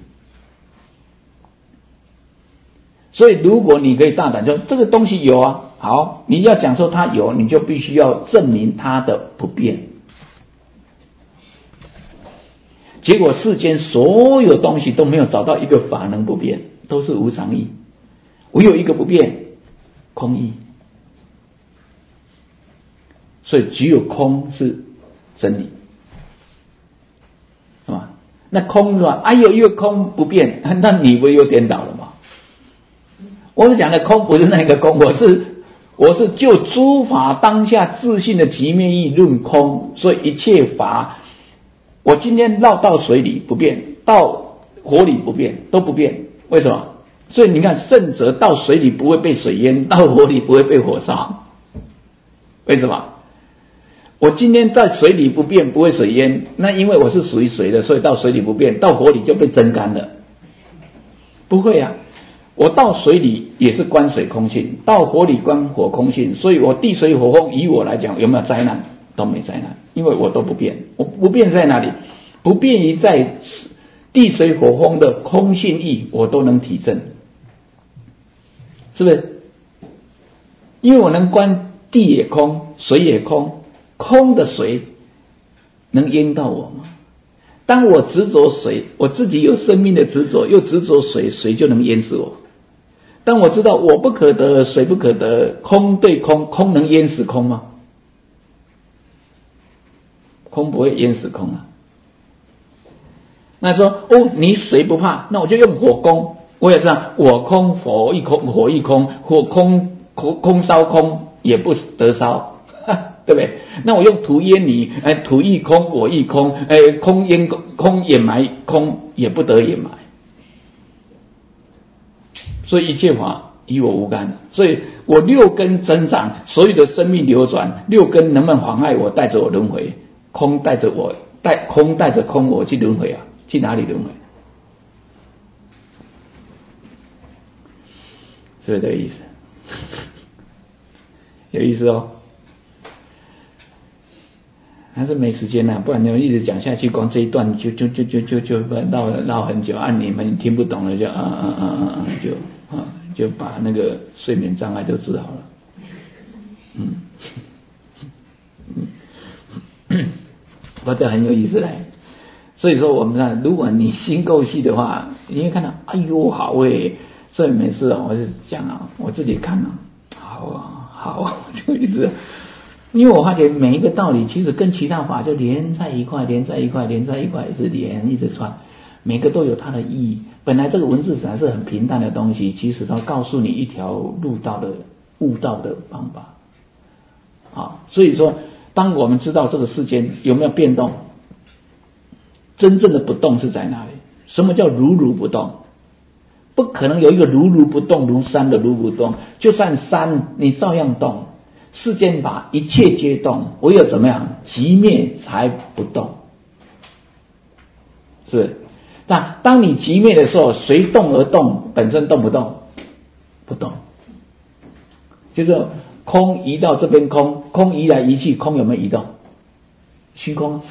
所以如果你可以大胆说这个东西有好，你要讲说它有，你就必须要证明它的不变。 结果世间所有东西都没有找到一个法能不变，都是无常义，唯有一个不变，空义。所以只有空是真理，是吧？那空是吧？有一个空不变，那你不又颠倒了吗？我们讲的空不是那个空，我是就诸法当下自性的极灭义论空，所以一切法，我今天绕到水里不变，到火里不变，都不变，为什么？所以你看圣者到水里不会被水淹，到火里不会被火烧，为什么？我今天在水里不变，不会水淹，那因为我是属于水的，所以到水里不变，到火里就被蒸干了，不会啊。我到水里也是观水空性，到火里观火空性，所以我地水火风以我来讲有没有灾难？都没灾难，因为我都不变。我不变在哪里？不变于在地水火风的空性义，我都能体证，是不是？因为我能观地也空，水也空，空的水能淹到我吗？当我执着水，我自己有生命的执着，又执着水，水就能淹死我。当我知道我不可得，水不可得，空对空，空能淹死空吗？空不会淹死空啊。那说你水不怕，那我就用火攻。我也知道我空火一空，火一空，火空烧空也不得烧，对不对？那我用土淹你，土一空，火一空，空淹空掩埋空也不得掩埋。所以一切法与我无干，所以我六根增长，所有的生命流转，六根能不能妨碍我，带着我轮回？空带着我，空带着空，我去轮回啊？去哪里轮回？是不是这个意思？有意思哦。还是没时间了，不然你们一直讲下去，光这一段就绕很久啊！你们听不懂了就把那个睡眠障碍都治好了。我觉得很有意思嘞。所以说我们看，如果你心够细的话，你会看到，哎呦好诶！所以每次我是讲我自己看好就一直。因为我发觉每一个道理其实跟其他法就连在一块，一直连一直串，每个都有它的意义。本来这个文字还是很平淡的东西，其实它告诉你一条悟道的方法。所以说当我们知道这个世间有没有变动，真正的不动是在哪里？什么叫如不动？不可能有一个如不动，如山的如不动，就算山你照样动。世间法一切皆动，唯有怎么样极灭才不动，是不是？那当你极灭的时候，随动而动，本身动不动？不动。就是空移到这边空移来移去，空有没有移动？虚空。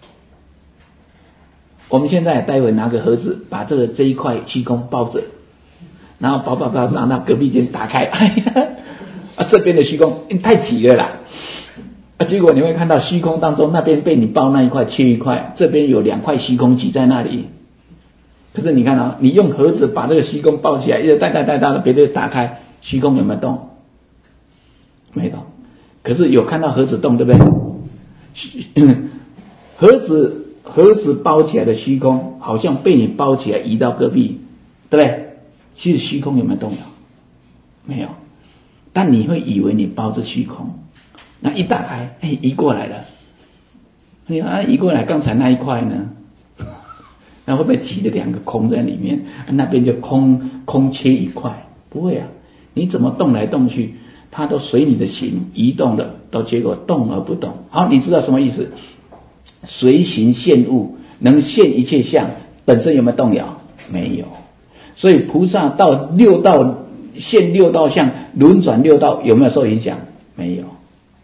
我们现在待会拿个盒子，把这一块虚空包着，然后包拿到隔壁间打开，这边的虚空太挤了啦，结果你会看到虚空当中那边被你包那一块切一块，这边有两块虚空挤在那里。可是你看你用盒子把这个虚空包起来，一直带的，别的打开，虚空有没有动？没动。可是有看到盒子动，对不对？盒子包起来的虚空好像被你包起来移到隔壁，对不对？其实虚空有没有动摇？没有。但你会以为你包着虚空，那一打开，移过来了。移过来，刚才那一块呢？那会不会挤了两个空在里面？那边就空切一块？不会啊，你怎么动来动去，它都随你的行移动了，都结果动而不动。好，你知道什么意思？随行现物，能现一切相，本身有没有动摇？没有。所以菩萨到六道。现六道相，轮转六道，有没有受影响？没有。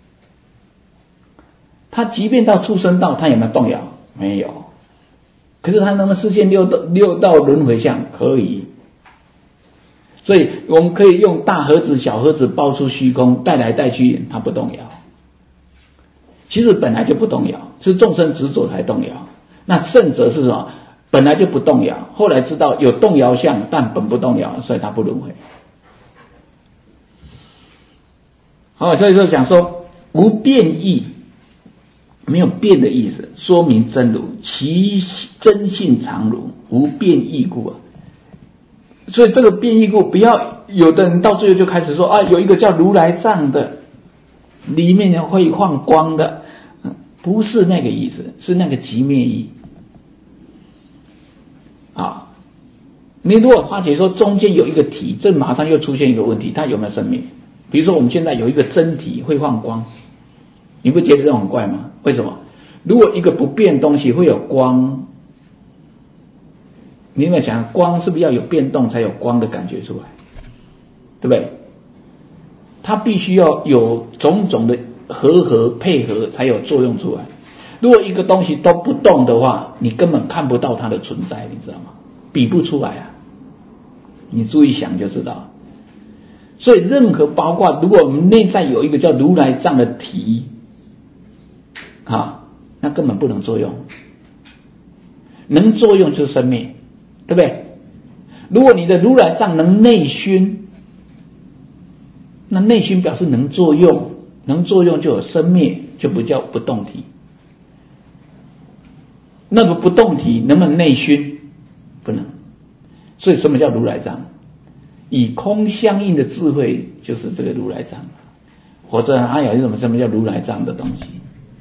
他即便到畜生道，他有没有动摇？没有。可是他能不能实现六道轮回相？可以。所以我们可以用大盒子小盒子包出虚空，带来带去，它不动摇。其实本来就不动摇，是众生执着才动摇。 那圣者是什么？本来就不动摇，后来知道有动摇相，但本不动摇，所以他不轮回。好，所以说讲说无变异，没有变的意思，说明真如，其真性常如，无变异故啊。所以这个变异故，不要有的人到最后就开始说啊，有一个叫如来藏的，里面会放光的，不是那个意思，是那个即灭义啊。你如果发觉说中间有一个体，这马上又出现一个问题，它有没有生灭？比如说我们现在有一个真体会放光，你不觉得这种很怪吗？为什么？如果一个不变东西会有光，你有没有想光是不是要有变动才有光的感觉出来，对不对？它必须要有种种的合配合才有作用出来。如果一个东西都不动的话，你根本看不到它的存在，你知道吗？比不出来啊，你注意想就知道。所以任何包括如果我们内在有一个叫如来藏的体啊，那根本不能作用，能作用就是生灭，对不对？如果你的如来藏能内熏，那内熏表示能作用，能作用就有生灭，就不叫不动体。那个不动体能不能内熏？不能。所以什么叫如来藏？以空相应的智慧就是这个如来藏，或者还有什么叫如来藏的东西。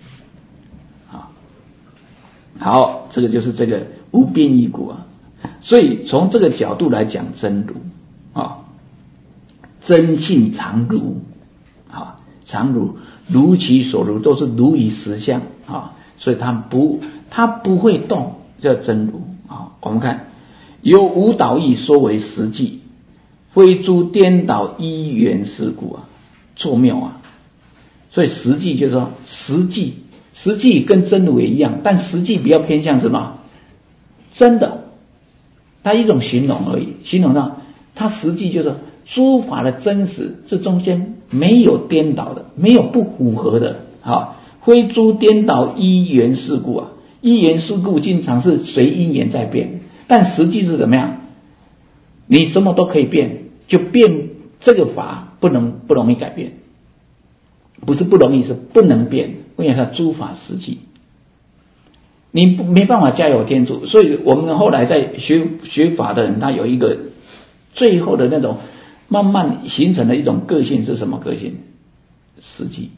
好，这个就是这个无变异故啊。所以从这个角度来讲真如啊，真性常如啊，常如如其所如，都是如以实相啊，所以它不会动，叫真如啊。我们看由无导义说为实际，非诸颠倒依缘事故啊，错谬啊。所以实际就是说实际跟真如也一样，但实际比较偏向什么？真的，它一种形容而已。形容上，它实际就是诸法的真实，这中间没有颠倒的，没有不符合的啊。非诸颠倒依缘事故啊，依缘事故经常是随因缘在变，但实际是怎么样？你什么都可以变，就变这个法不容易改变，不是不容易，是不能变。为什么诸法实际？你没办法加有天主，所以我们后来在学法的人，他有一个最后的那种慢慢形成的一种个性是什么个性？实际。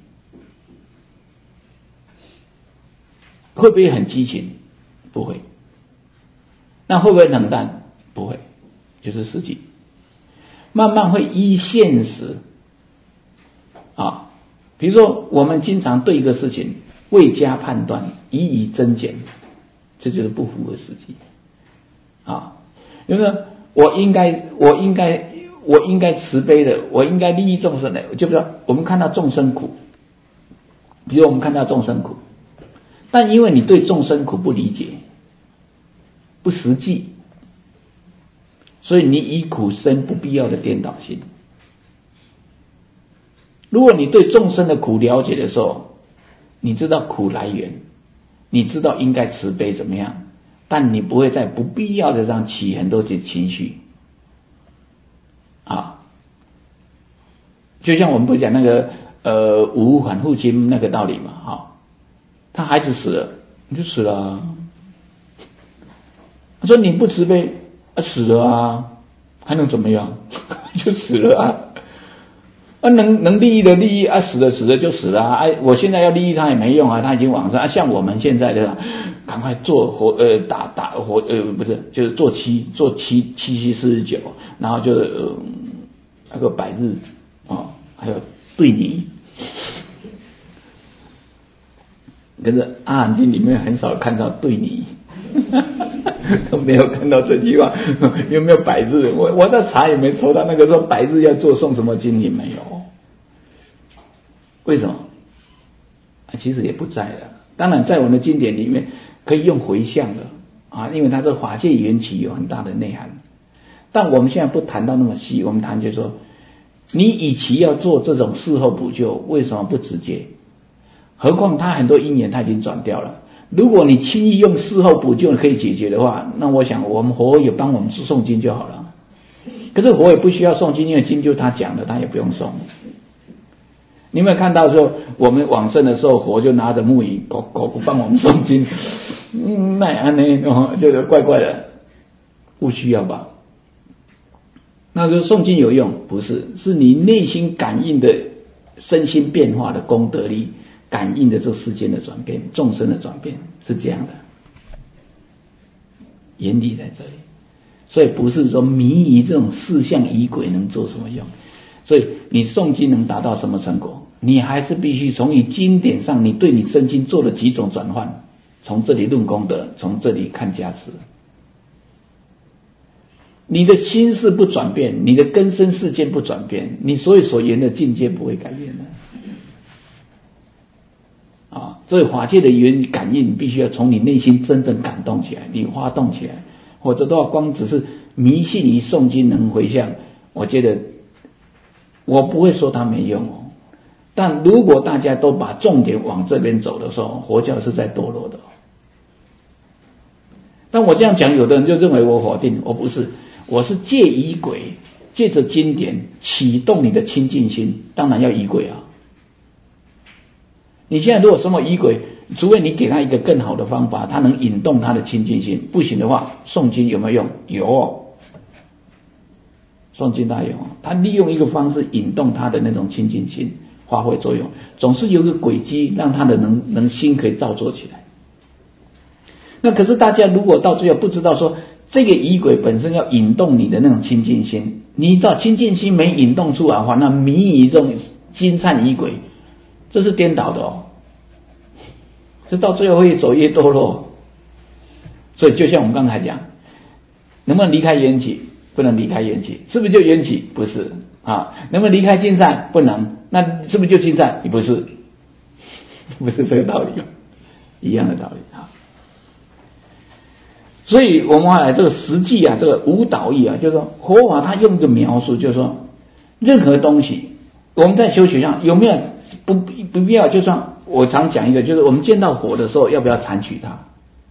会不会很激情？不会。那会不会冷淡？不会，就是实际。慢慢会依现实啊。比如说我们经常对一个事情未加判断，疑以增减，这就是不符合实际啊。因为我应该慈悲的，我应该利益众生的，就比如说我们看到众生苦，比如我们看到众生苦，但因为你对众生苦不理解，不实际，所以你以苦生不必要的颠倒性。如果你对众生的苦了解的时候，你知道苦来源，你知道应该慈悲怎么样，但你不会在不必要的上起很多的情绪啊。就像我们不讲那个无反父亲那个道理嘛，哈，他孩子死了，你就死了啊。他说你不慈悲，死了啊，还能怎么样？就死了啊。能利益的利益啊，死了就死了啊！我现在要利益他也没用啊，他已经往上啊。像我们现在的，赶快做不是，就是做七七49，然后就是那个百日啊，还有对你。可是阿含经里面很少看到对你。都没有看到这句话，有没有百日？我的查也没抽到那个说百日要做诵什么经也没有。为什么？其实也不在的。当然在我们的经典里面可以用回向的啊，因为它这法界缘起有很大的内涵。但我们现在不谈到那么细，我们谈就是说，你与其要做这种事后补救，为什么不直接？何况他很多因缘他已经转掉了。 如果你轻易用事后补救可以解决的话，那我想我们佛也帮我们诵经就好了。可是佛也不需要诵经，因为经就他讲的，他也不用诵。你有没有看到说我们往生的时候，佛就拿着木鱼帮我们诵经？那安呢，这个怪怪的，不需要吧？那个诵经有用？不是，是你内心感应的身心变化的功德力，感应的这世间的转变，众生的转变，是这样的，原理在这里。所以不是说迷于这种四相仪轨能做什么用。所以你诵经能达到什么成果？你还是必须从你经典上，你对你真经做了几种转换，从这里论功德，从这里看加持。你的心事不转变，你的根生世间不转变，你所言的境界不会改变的。所以法界的缘感应必须要从你内心真正感动起来，你发动起来，或者都要光只是迷信于诵经能回向，我觉得我不会说它没用哦。但如果大家都把重点往这边走的时候，佛教是在堕落的。但我这样讲，有的人就认为我否定，我不是，我是借仪轨，借着经典启动你的清净心，当然要仪轨啊。你现在如果什么仪轨，除非你给他一个更好的方法，他能引动他的清净心，不行的话，诵经有没有用？有哦，诵经它有，他利用一个方式引动他的那种清净心发挥作用，总是有一个轨迹让他的能心可以造作起来。那可是大家如果到最后不知道说这个仪轨本身要引动你的那种清净心，你到清净心没引动出来的话，那迷于这种金灿仪轨，这是颠倒的哦，这到最后会越走越堕落。所以就像我们刚才讲，能不能离开缘起？不能离开缘起。是不是就缘起？不是啊。能不能离开金灿？不能。那是不是就金灿？也不是，不是这个道理，一样的道理啊。所以我们来这个实际啊，这个无导义啊，就是说佛法它用一个描述，就是说任何东西我们在修学上有没有不必要，就算我常讲一个，就是我们见到火的时候要不要残取它？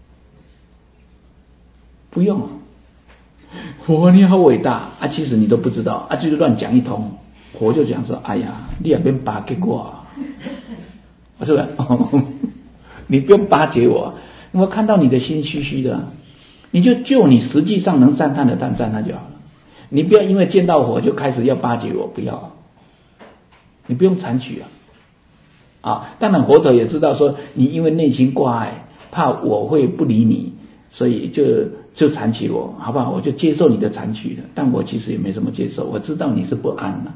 不用啊。佛你好伟大啊，其实你都不知道啊，就是乱讲一通。佛就讲说，哎呀，你也别巴结我啊，是不是？你不用巴结我，我看到你的心虚虚的，你就你实际上能赞叹的赞叹就好了。你不要因为见到火就开始要巴结我，不要，你不用残取啊。当然佛陀也知道说，你因为内心挂碍，怕我会不理你，所以就残取我，好不好？我就接受你的残取了，但我其实也没什么接受，我知道你是不安了。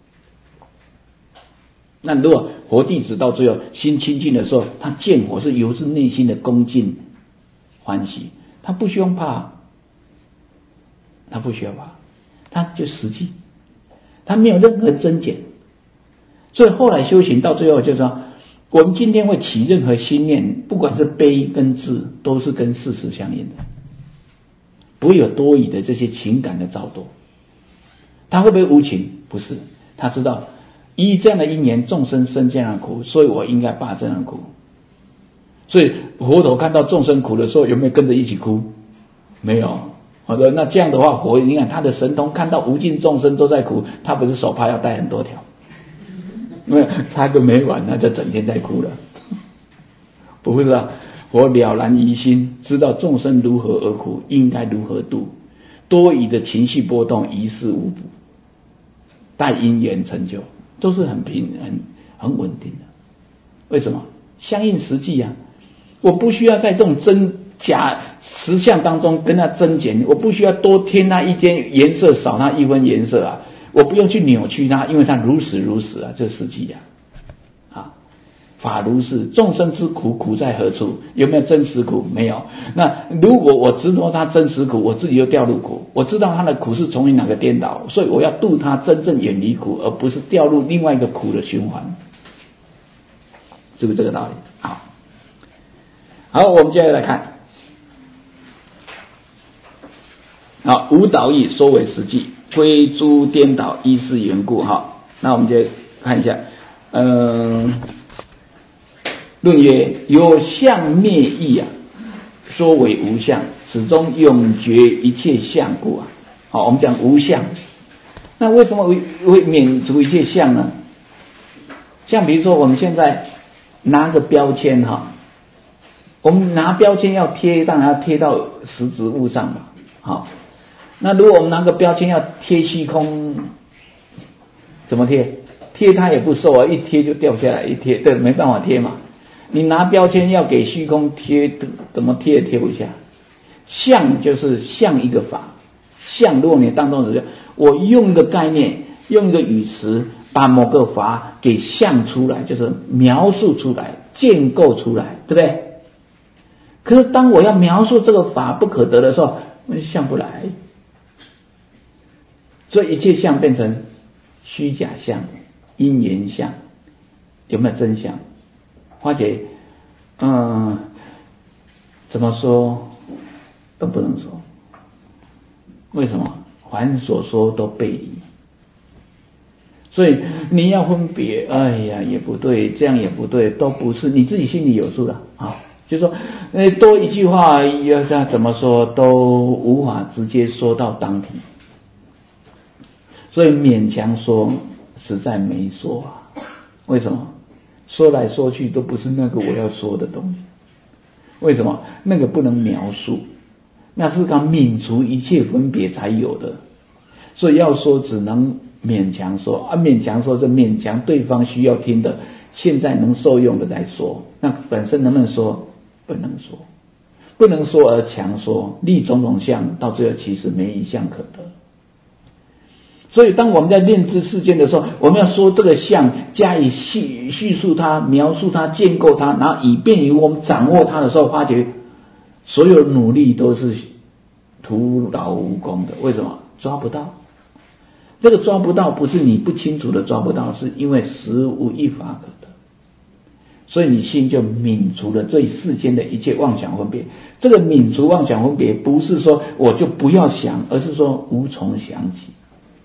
那如果佛弟子到最后心清净的时候，他见火是由自内心的恭敬欢喜，他不需要怕，他不需要怕，他就实际，他没有任何增减。所以后来修行到最后就是说，我们今天会起任何心念，不管是悲跟智，都是跟事实相应的，不会有多余的这些情感的造作。他会不会无情？不是，他知道依这样的因缘，众生生这样的苦，所以我应该把这样的苦。所以佛陀看到众生苦的时候，有没有跟着一起哭？没有。好的，那这样的话，佛你看他的神通看到无尽众生都在苦，他不是手帕要带很多条，因为插个没完，那就整天在哭了。不是啊，我了然于心，知道众生如何而苦，应该如何度，多余的情绪波动于事无补，待因缘成就，都是很稳定的。为什么？相应实际啊，我不需要在这种真假实相当中跟它增减，我不需要多添它一点颜色，少它一分颜色啊，我不用去扭曲它，因为它如实如实啊，这是实际啊。法如是，众生之苦，苦在何处？有没有真实苦？没有。那如果我执着他真实苦，我自己又掉入苦。我知道他的苦是从于哪个颠倒，所以我要度他真正远离苦，而不是掉入另外一个苦的循环。是不是这个道理？好，我们接下来看。好，无导义说为实际，归诸颠倒，依是缘故。好，那我们就看一下， 论曰：有相灭义啊，说为无相，始终永绝一切相故啊。好，我们讲无相，那为什么会免除一切相呢？像比如说我们现在拿个标签哈，我们拿标签要贴，当然要贴到实质物上嘛。好，那如果我们拿个标签要贴虚空，怎么贴？贴它也不受啊，一贴就掉下来，一贴对没办法贴嘛。你拿标签要给虚空贴，怎么贴也贴不下。相就是像一个法，相如果你当中我用一个概念，用一个语词，把某个法给像出来，就是描述出来，建构出来，对不对？可是当我要描述这个法不可得的时候，我就像不来，所以一切相变成虚假相、因缘相，有没有真相？花姐，怎么说都不能说，为什么？凡所说都背离，所以你要分别，哎呀也不对，这样也不对，都不是，你自己心里有数了啊。就是说，多一句话要怎么说都无法直接说到当体，所以勉强说，实在没说啊。为什么？说来说去都不是那个我要说的东西。为什么？那个不能描述，那是刚泯除一切分别才有的，所以要说只能勉强说啊，勉强说就勉强对方需要听的，现在能受用的再说，那本身能不能说？不能说，不能说而强说，立种种相，到最后其实没一相可得。所以当我们在认知世间的时候，我们要说这个相，加以叙述它，描述它，建构它，然后以便于我们掌握它的时候，发觉所有努力都是徒劳无功的。为什么？抓不到。这个抓不到不是你不清楚的抓不到，是因为实无一法可得。所以你心就泯除了这世间的一切妄想分别。这个泯除妄想分别，不是说我就不要想，而是说无从想起。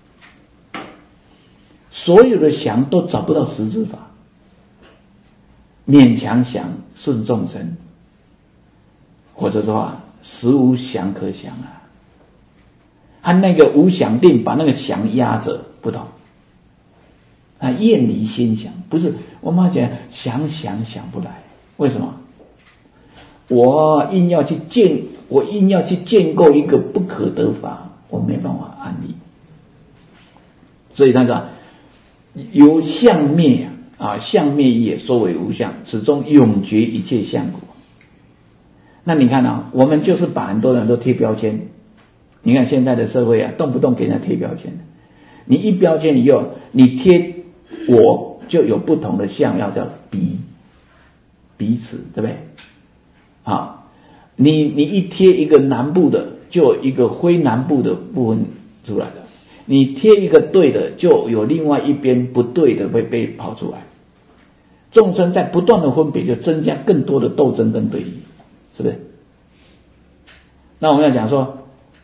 所有的想都找不到实质法，勉强想顺众生，或者说实无想可想啊。和那个无想定把那个想压着不同。他厌离心想，不是我们讲想不来，为什么？我硬要去建构一个不可得法，我没办法安立。所以那个由相灭啊，相灭也说为无相，始终永绝一切相故。那你看啊，我们就是把很多人都贴标签。你看现在的社会啊，动不动给人家贴标签。你一标签以后，你贴我就有不同的相，要叫彼此，对不对？啊，你一贴一个南部的，就有一个非南部的部分出来了。你贴一个对的，就有另外一边不对的会被跑出来。众生在不断的分别，就增加更多的斗争跟对立，是不是？那我们要讲说，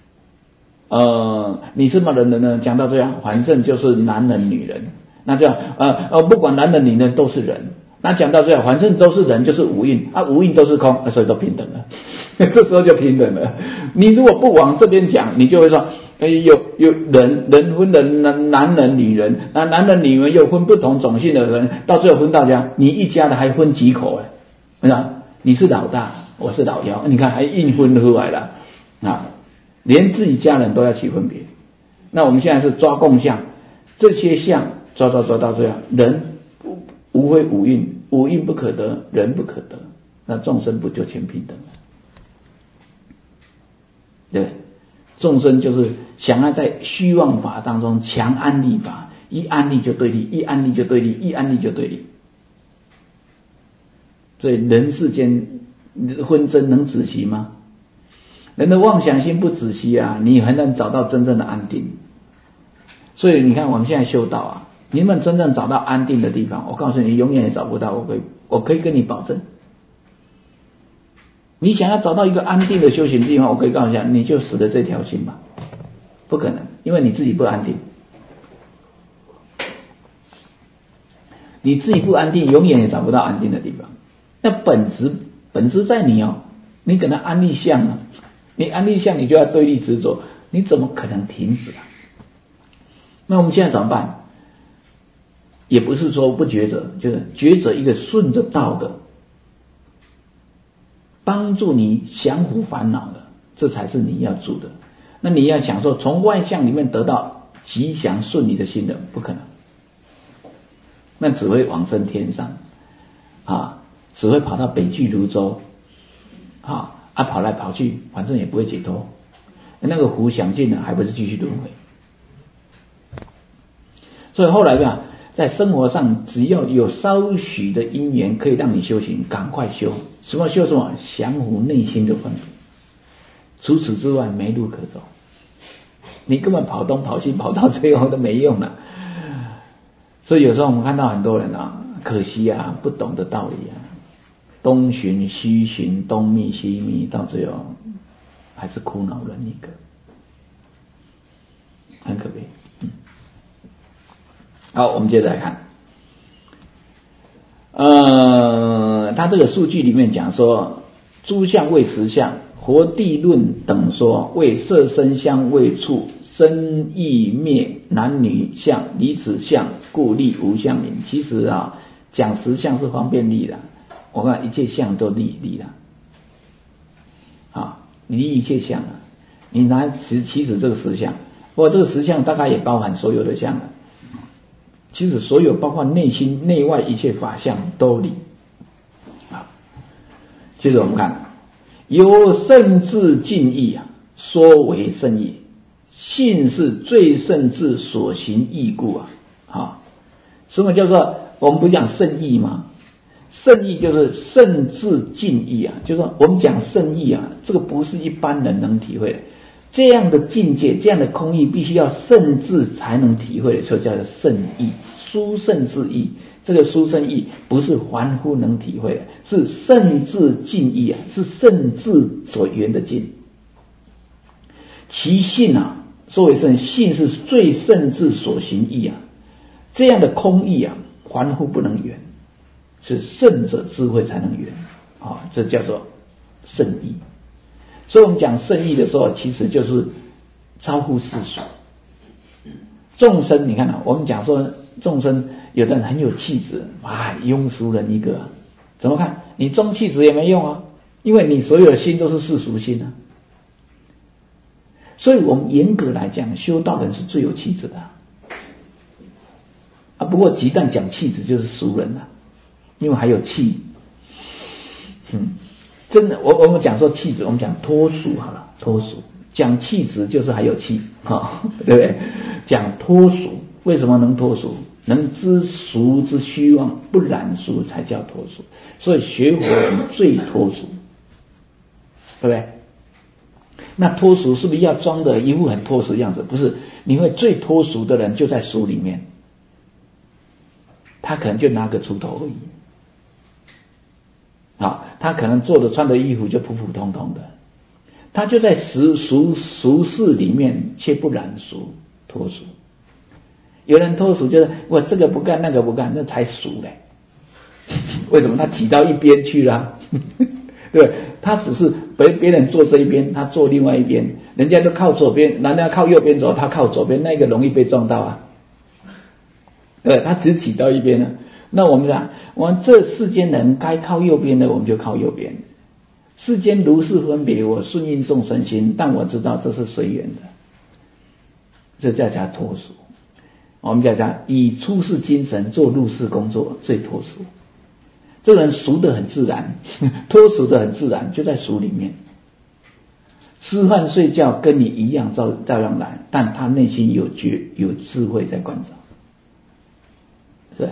你是什么人呢？讲到这样，反正就是男人女人，那这样不管男人女人都是人。那讲到这样，反正都是人，就是无印啊，无印都是空，所以都平等了。这时候就平等了。你如果不往这边讲，你就会说，有人分人，男人女人，那男人女人又分不同种姓的人，到最后分大家，你一家的还分几口你是老大，我是老幺，你看还硬分出来了啊，连自己家人都要起分别。那我们现在是抓共相，这些相抓到这样，人无非五蕴，五蕴不可得，人不可得，那众生不就全平等了？对不对？众生就是想要在虚妄法当中强安立法，一安立就对立，一安立就对立，一安立就对立。所以人世间纷争能止息吗？人的妄想心不止息啊，你很难找到真正的安定。所以你看我们现在修道啊，你们真正找到安定的地方，我告诉你永远也找不到，我可以跟你保证。你想要找到一个安定的修行地方，我可以告诉你，你就死了这条心吧，不可能，因为你自己不安定，你自己不安定，永远也找不到安定的地方。 那本质在你哦，你给他安立相啊，你安立相你就要对立执着，你怎么可能停止啊？那我们现在怎么办？也不是说不抉择，就是抉择一个顺着道的，帮助你降伏烦恼的，这才是你要做的。那你要想说从外相里面得到吉祥顺利的心的，不可能，那只会往生天上啊，只会跑到北俱泸州啊，跑来跑去，反正也不会解脱，那个湖想尽了，还不是继续轮回。所以后来呢，在生活上只要有稍许的因缘可以让你修行，赶快修。什么修什么？降伏内心的愤怒。除此之外没路可走，你根本跑东跑西，跑到最后都没用了。所以有时候我们看到很多人啊，可惜啊，不懂得道理啊，东寻西寻，东觅西觅，到最后还是苦恼人一个，很可悲。好，我们接着来看，他这个数据里面讲说，诸相为实相，活地论等说为色声香味触生异灭男女相离此相，故立无相名。其实啊，讲实相是方便立的，我看一切相都立了，啊，离一切相啊，你拿其实这个实相，不过这个实相大概也包含所有的相了。其实所有包括内心内外一切法相都离。接着我们看，由圣智尽意啊，说为圣意。性是最圣智所行义故啊。什么叫做我们不讲圣意吗？圣意就是圣智尽意啊，就是说我们讲圣意啊，这个不是一般人能体会的。这样的境界，这样的空义，必须要圣智才能体会的，所以叫做圣意，殊胜之意。这个殊胜意不是凡夫能体会的，是圣智尽意啊，是圣智所缘的尽。其性啊，说为圣，性是最圣智所行意啊。这样的空义啊，凡夫不能圆，是圣者智慧才能圆啊，这叫做圣意。所以我们讲圣意的时候，其实就是超乎世俗。众生，你看啊，我们讲说众生，有的人很有气质，庸俗人一个，怎么看？你重气质也没用啊，因为你所有的心都是世俗心啊。所以我们严格来讲，修道人是最有气质的啊。不过鸡蛋讲气质就是俗人了，因为还有气。真的，我们讲说气质，我们讲脱俗好了，脱俗讲气质就是还有气对不对？讲脱俗，为什么能脱俗？能知俗之虚妄，不染俗才叫脱俗。所以学佛人最脱俗，对不对？那脱俗是不是要装的一副很脱俗的样子？不是，你会最脱俗的人就在俗里面，他可能就拿个锄头而已。他可能做的穿的衣服就普普通通的，他就在俗世里面却不染俗脱俗。有人脱俗就是我这个不干那个不干，那才俗嘞。为什么？他挤到一边去了对，他只是别人坐这一边，他坐另外一边，人家都靠左边，人家靠右边走，他靠左边，那个容易被撞到啊。对，他只挤到一边了。那我们讲，我们这世间人该靠右边的，我们就靠右边。世间如是分别，我顺应众生心，但我知道这是随缘的，这叫脱俗。我们讲以出世精神做入世工作，最脱俗。这个人俗的很自然，脱俗的很自然，就在俗里面。吃饭睡觉跟你一样照样来，但他内心有智慧在观照，是。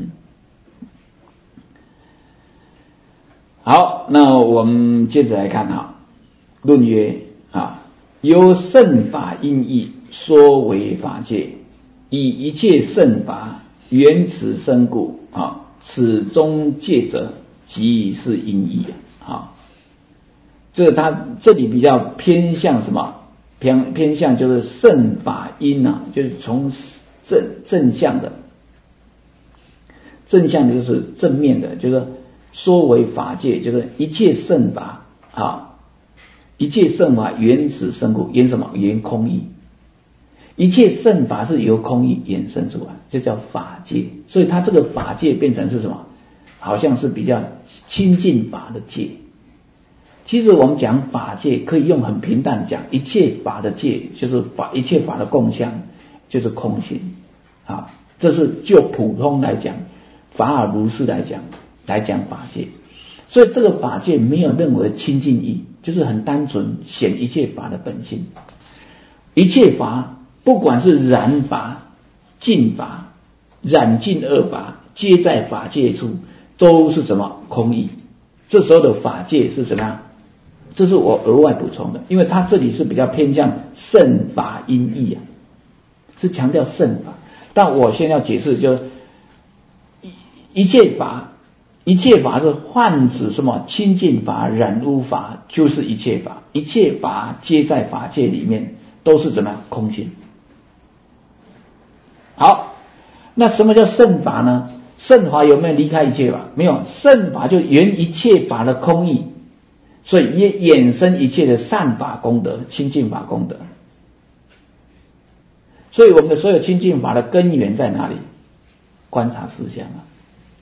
好，那我们接着来看论曰由圣法因义说为法界，以一切圣法缘此生故此中界者即是因义这个他这里比较偏向什么？偏向就是圣法因就是从正向的就是正面的，就是说为法界，就是一切圣法啊，一切圣法缘此生故，缘什么？缘空义。一切圣法是由空义衍生出来，这叫法界。所以它这个法界变成是什么？好像是比较亲近法的界。其实我们讲法界可以用很平淡讲，一切法的界就是法，一切法的共相就是空性啊。这是就普通来讲，法尔如是来讲法界。所以这个法界没有任何的亲近义，就是很单纯显一切法的本性。一切法不管是染法、净法、染净二法，皆在法界处，都是什么？空义。这时候的法界是怎么样？这是我额外补充的，因为它这里是比较偏向圣法因义啊，是强调圣法。但我现在要解释，就是一切法是泛指什么？清净法、染污法，就是一切法。一切法皆在法界里面，都是怎么样？空性。好，那什么叫圣法呢？圣法有没有离开一切法？没有，圣法就圆一切法的空义，所以也衍生一切的善法功德、清净法功德。所以我们的所有清净法的根源在哪里？观察事项啊。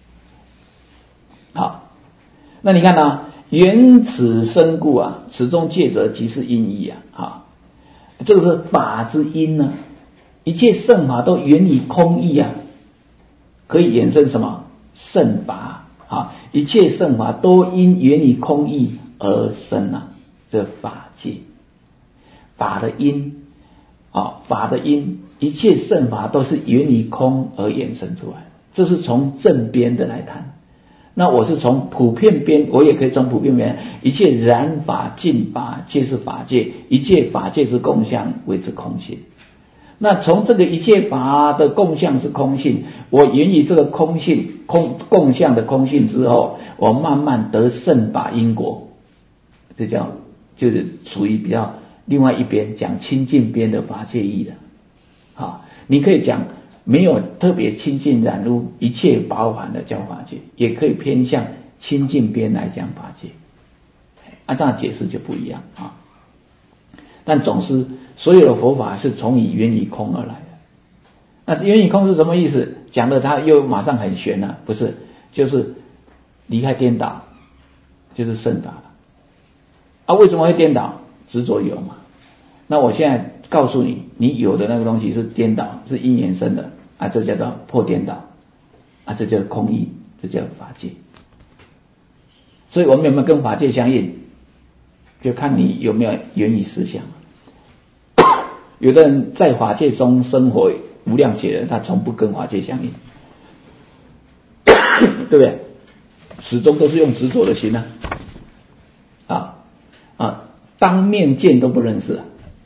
好，那你看呢？缘此生故啊，此中介者即是因义啊。好，这个是法之因呢。一切圣法都源于空义啊，可以衍生什么？圣法啊！一切圣法都因源于空义而生啊，这法界，法的因啊，法的因，一切圣法都是源于空而衍生出来。这是从正边的来谈。那我是从普遍边，我也可以从普遍边，一切染法、净法皆是法界，一切法界之共相谓之空性。那从这个一切法的共相是空性，我源于这个空性共相的空性之后，我慢慢得圣法因果，这叫就是属于比较另外一边讲清净边的法界义的。好，你可以讲没有特别清净染污一切包含的叫法界，也可以偏向清净边来讲法界。当然解释就不一样啊。但总之所有的佛法是从缘于空而来的。那缘于空是什么意思？讲的他又马上很玄了，不是，就是离开颠倒，就是圣法了。为什么会颠倒？执着有嘛。那我现在告诉你，你有的那个东西是颠倒，是因缘生的这叫做破颠倒这叫空义，这叫法界。所以我们有没有跟法界相应，就看你有没有缘于思想。有的人在法界中生活无量劫了，他从不跟法界相应，对不对？始终都是用执着的心当面见都不认识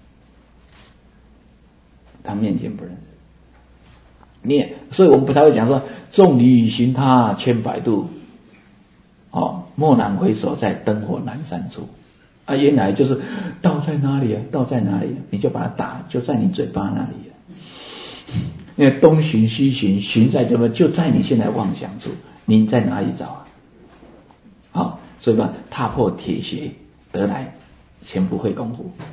当面见不认识。所以我们不才会讲说，众里寻他千百度，蓦然回首，在灯火阑珊处。原来就是道在哪里啊？道在哪里你就把它打，就在你嘴巴那里因为东寻西寻，寻在这么就在你现在妄想处，你在哪里找所以吧，踏破铁鞋得来全不费功夫。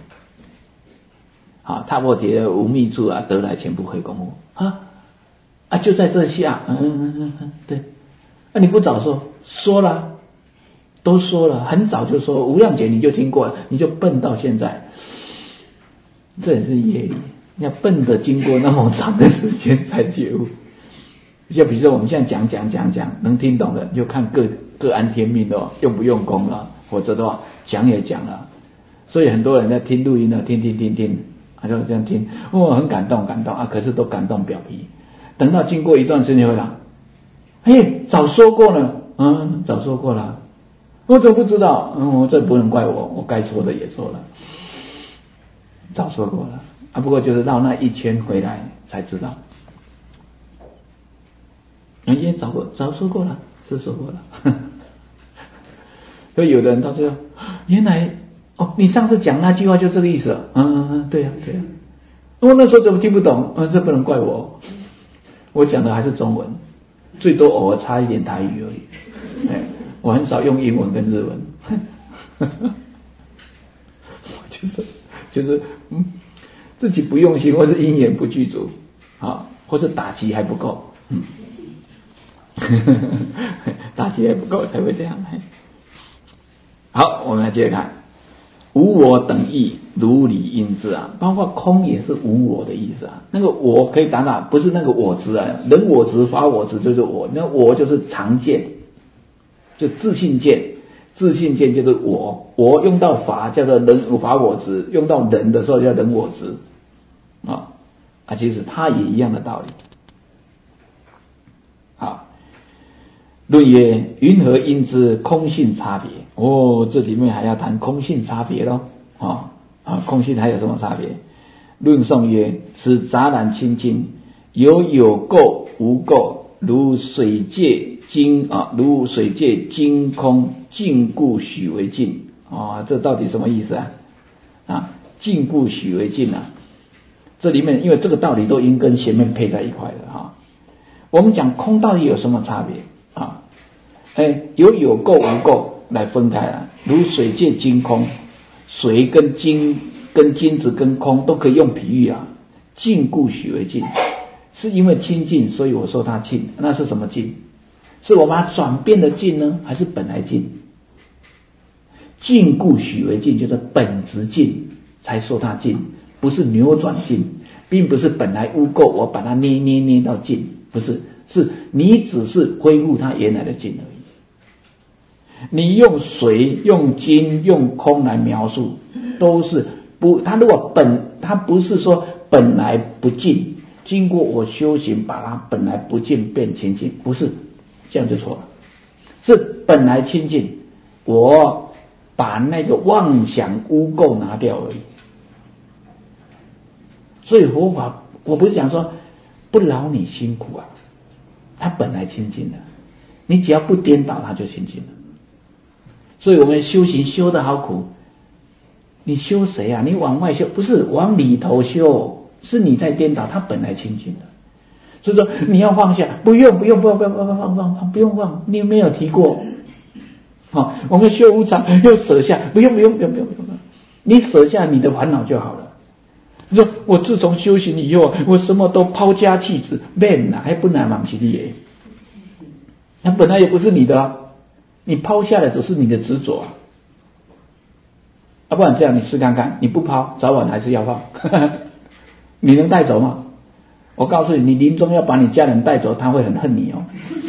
踏破铁鞋无觅处得来全不费功夫就在这下对。你不早说了，都说了，很早就说，无量劫你就听过了，你就笨到现在，这也是业力。要笨的经过那么长的时间才觉悟。就比如说我们现在讲，能听懂的就看各安天命用不用功了，否则的话讲也讲了。所以很多人在听录音听，就这样听，很感动可是都感动表皮。等到经过一段时间会讲，早说过了，早说过了。我怎么不知道？这不能怪我，我该说的也说了，早说过了不过就是绕那一圈回来才知道。也早说过了，是说过了。所以有的人到最后，原来你上次讲那句话就这个意思对啊。我那时候怎么听不懂？这不能怪我，我讲的还是中文，最多偶尔差一点台语而已。 我很少用英文跟日文，就是自己不用心，或是因缘不具足啊，或者打击还不够，打击还不够才会这样。好，我们来接着看，无我等义，如理应知啊，包括空也是无我的意思啊。那个我可以打打，不是那个我执啊，人我执、法我执就是我，那我就是常见，就自性见，自性见就是我用到法叫做人法我执，用到人的时候叫人我执啊，其实它也一样的道理。好，论曰：云何应知空性差别？这里面还要谈空性差别咯。空性还有什么差别？论颂曰：此杂染清净，有垢无垢，如水界金空，净故许为净。这到底什么意思啊？净故许为净啊。这里面因为这个道理都已经跟前面配在一块了我们讲空到底有什么差别有垢无垢来分开了，如水界金空，水跟金子跟空都可以用比喻净故许为净，是因为清净，所以我说它净。那是什么净？是我把它转变的净呢，还是本来净？净故许为净，就是本质净才说它净，不是扭转净，并不是本来污垢我把它捏到净，不是，是你只是恢复它原来的净而已。你用水、用金、用空来描述，都是不，它如果它不是说本来不净，经过我修行把它本来不净变清净，不是这样就错了，是本来清净，我把那个妄想污垢拿掉而已。所以佛法我不是讲说不劳你辛苦它本来清净的，你只要不颠倒它就清净了。所以我们修行修得好苦，你修谁你往外修，不是往里头修，是你在颠倒，它本来清净的。所以说你要放下，不用放，你有没有提过我们修无常又舍下，不用，你舍下你的烦恼就好了。你说我自从修行以后，我什么都抛家弃子，免还不难嘛？是你的，它本来也不是你的你抛下的只是你的执着不然这样你试看看，你不抛，早晚还是要放你能带走吗？我告诉你，你临终要把你家人带走，他会很恨你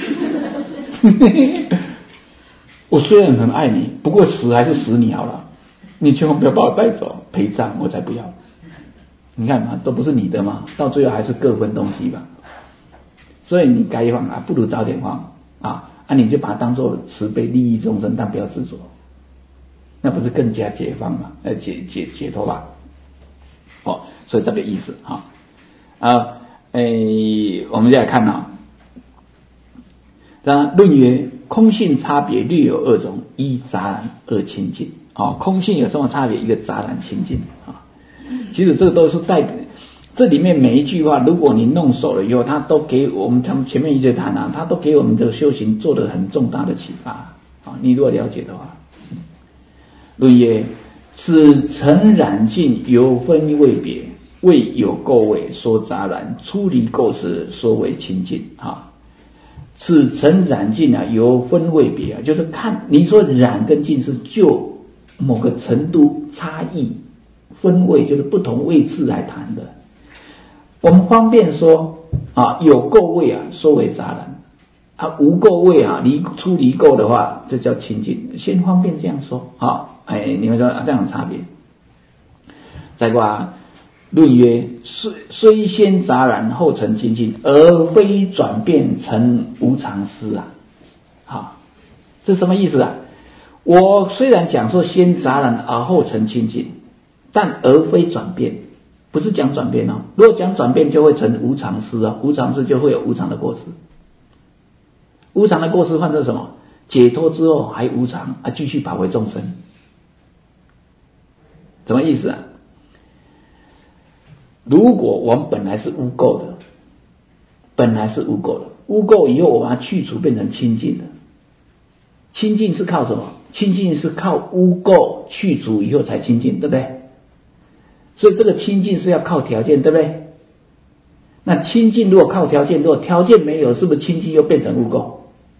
我虽然很爱你，不过死还是死你好了，你千万不要把我带走，陪葬我才不要。你看嘛，都不是你的嘛，到最后还是各分东西吧。所以你该放不如早点放你就把它当作慈悲利益众生，但不要执着，那不是更加解放吗？解脱吧。所以这个意思我们再来看论曰：空性差别略有二种，一杂染，二清净。空性有什么差别？一个杂染，清净其实这个都是这里面每一句话，如果你弄熟了以后，它都给我们前面一直谈它都给我们的修行做了很重大的启发你如果了解的话。论曰：此尘染净有分位别，为有垢位说杂染，出离垢时说为清净此尘染净有分位别就是看你说染跟净是就某个程度差异分位，就是不同位置来谈的。我们方便说有垢位说为杂染无垢位出离垢的话，这叫清净。先方便这样说你们说这样的差别。再过论曰：虽先杂染后成清净，而非转变成无常思这什么意思我虽然讲说先杂染而后成清净，但而非转变，不是讲转变如果讲转变就会成无常思无常思就会有无常的过失。无常的过失换成什么？解脱之后还无常继续跑回众生。什么意思如果我们本来是污垢的，污垢以后我把它去除变成清净的， 清净是靠什么？清净是靠污垢去除以后才清净，对不对？所以这个清净是要靠条件，对不对？那清净如果靠条件，如果条件没有，是不是清净又变成污垢？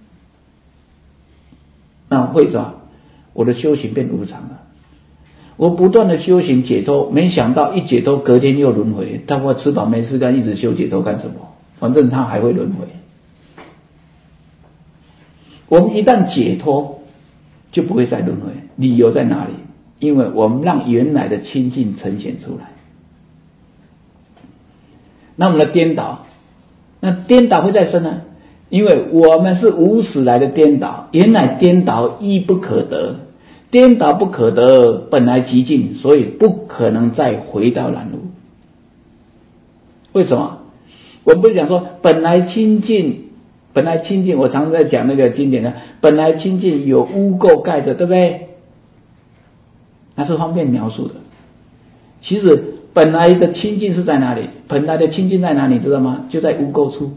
那会什么？我的修行变无常了。我不断的修行解脱，没想到一解脱隔天又轮回。但我吃饱没事干，一直修解脱干什么？反正他还会轮回。我们一旦解脱，就不会再轮回。理由在哪里？因为我们让原来的清净呈现出来。那我们的颠倒，那颠倒会再生呢？因为我们是无始来的颠倒，原来颠倒亦不可得，颠倒不可得，本来极尽，所以不可能再回到染污。为什么？我们不是讲说本来清净，本来清净，我常常在讲那个经典的，本来清净有污垢盖着，对不对？那是方便描述的。其实本来的清净是在哪里？本来的清净在哪里？知道吗？就在污垢处。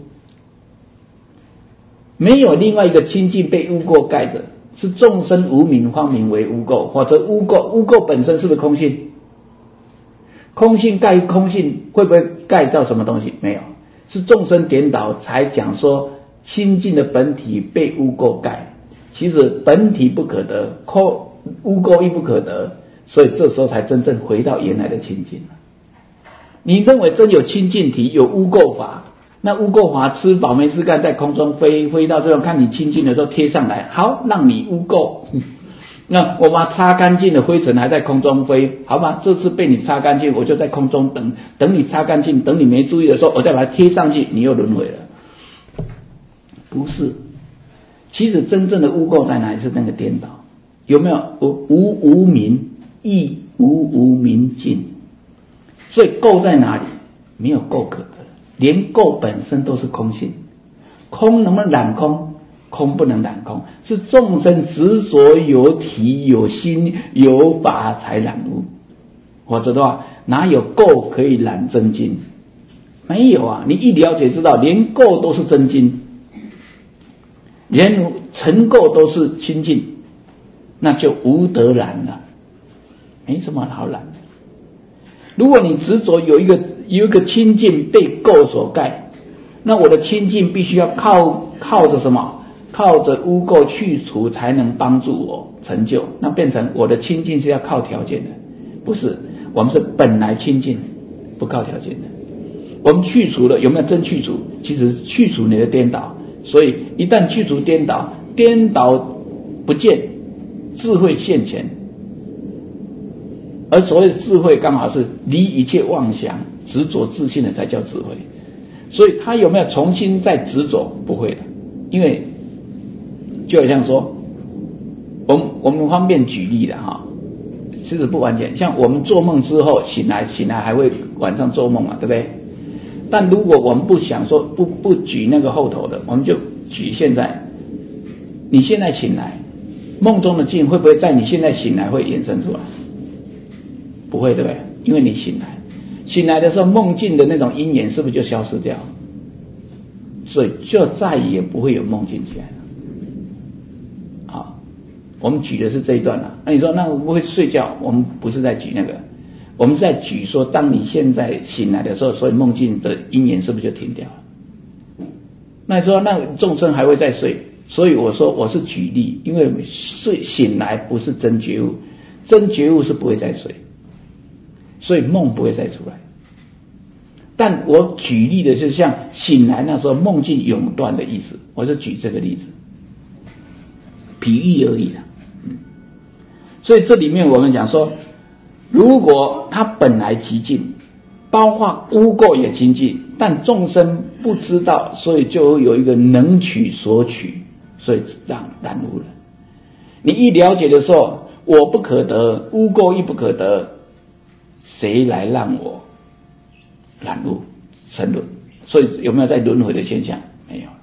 没有另外一个清净被污垢盖着，是众生无明方名为污垢，或者污垢本身是不是空性？空性盖空性会不会盖到什么东西？没有，是众生颠倒才讲说清净的本体被污垢盖。其实本体不可得，污垢亦不可得，所以这时候才真正回到原来的清净。你认为真有清净体，有污垢法，那污垢法吃饱没事干，在空中飞到这种，看你清净的时候贴上来，好，让你污垢。那我把它擦干净的灰尘还在空中飞，好吧？这次被你擦干净，我就在空中等你擦干净，等你没注意的时候，我再把它贴上去，你又轮回了。不是，其实真正的污垢在哪里？是那个颠倒，有没有？无明亦无明尽，所以垢在哪里？没有垢可得，连垢本身都是空性。空能不能染空？空不能染空，是众生执着有体有心有法才染污，否则的话哪有垢可以染真金？没有啊！你一了解知道，连垢都是真金，连尘垢都是清净，那就无得染了，没什么好染的。如果你执着有一个清净被垢所盖，那我的清净必须要靠着什么？靠着污垢去除才能帮助我成就，那变成我的清净是要靠条件的，不是，我们是本来清净，不靠条件的。我们去除了，有没有真去除？其实去除你的颠倒，所以一旦去除颠倒，颠倒不见，智慧现前。而所谓的智慧，刚好是离一切妄想、执着自信的才叫智慧。所以他有没有重新再执着？不会的，因为就好像说，我们方便举例的哈，其实不完全。像我们做梦之后醒来还会晚上做梦嘛，对不对？但如果我们不想说不举那个后头的，我们就举现在。你现在醒来，梦中的境会不会在你现在醒来会衍生出来？不会，对不对？因为你醒来的时候，梦境的那种因缘是不是就消失掉？所以就再也不会有梦境起来了。好，我们举的是这一段了。那你说那会不会睡觉？我们不是在举那个，我们在举说，当你现在醒来的时候，所以梦境的因缘是不是就停掉了？那你说那众生还会再睡？所以我说我是举例，因为醒来不是真觉悟，真觉悟是不会再睡，所以梦不会再出来。但我举例的是像醒来那时候梦境永断的意思，我是举这个例子，比喻而已啦。所以这里面我们讲说，如果它本来极尽，包括污垢也清净，但众生不知道，所以就有一个能取所取，所以染污了。你一了解的时候，我不可得，污垢亦不可得，谁来让我染污沉沦？所以有没有在轮回的现象？没有。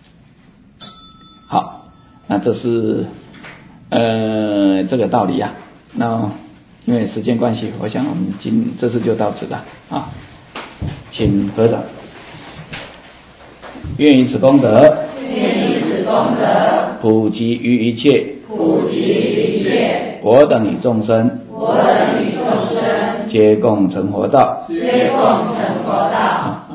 好，那这是这个道理啊。那因为时间关系，我想我们这次就到此了啊。请合掌，愿以此功德， 愿以此功功德， 普及于一切， 普及于一切， 我等与众生， 我等与众生， 皆共成佛道。 皆共成佛道。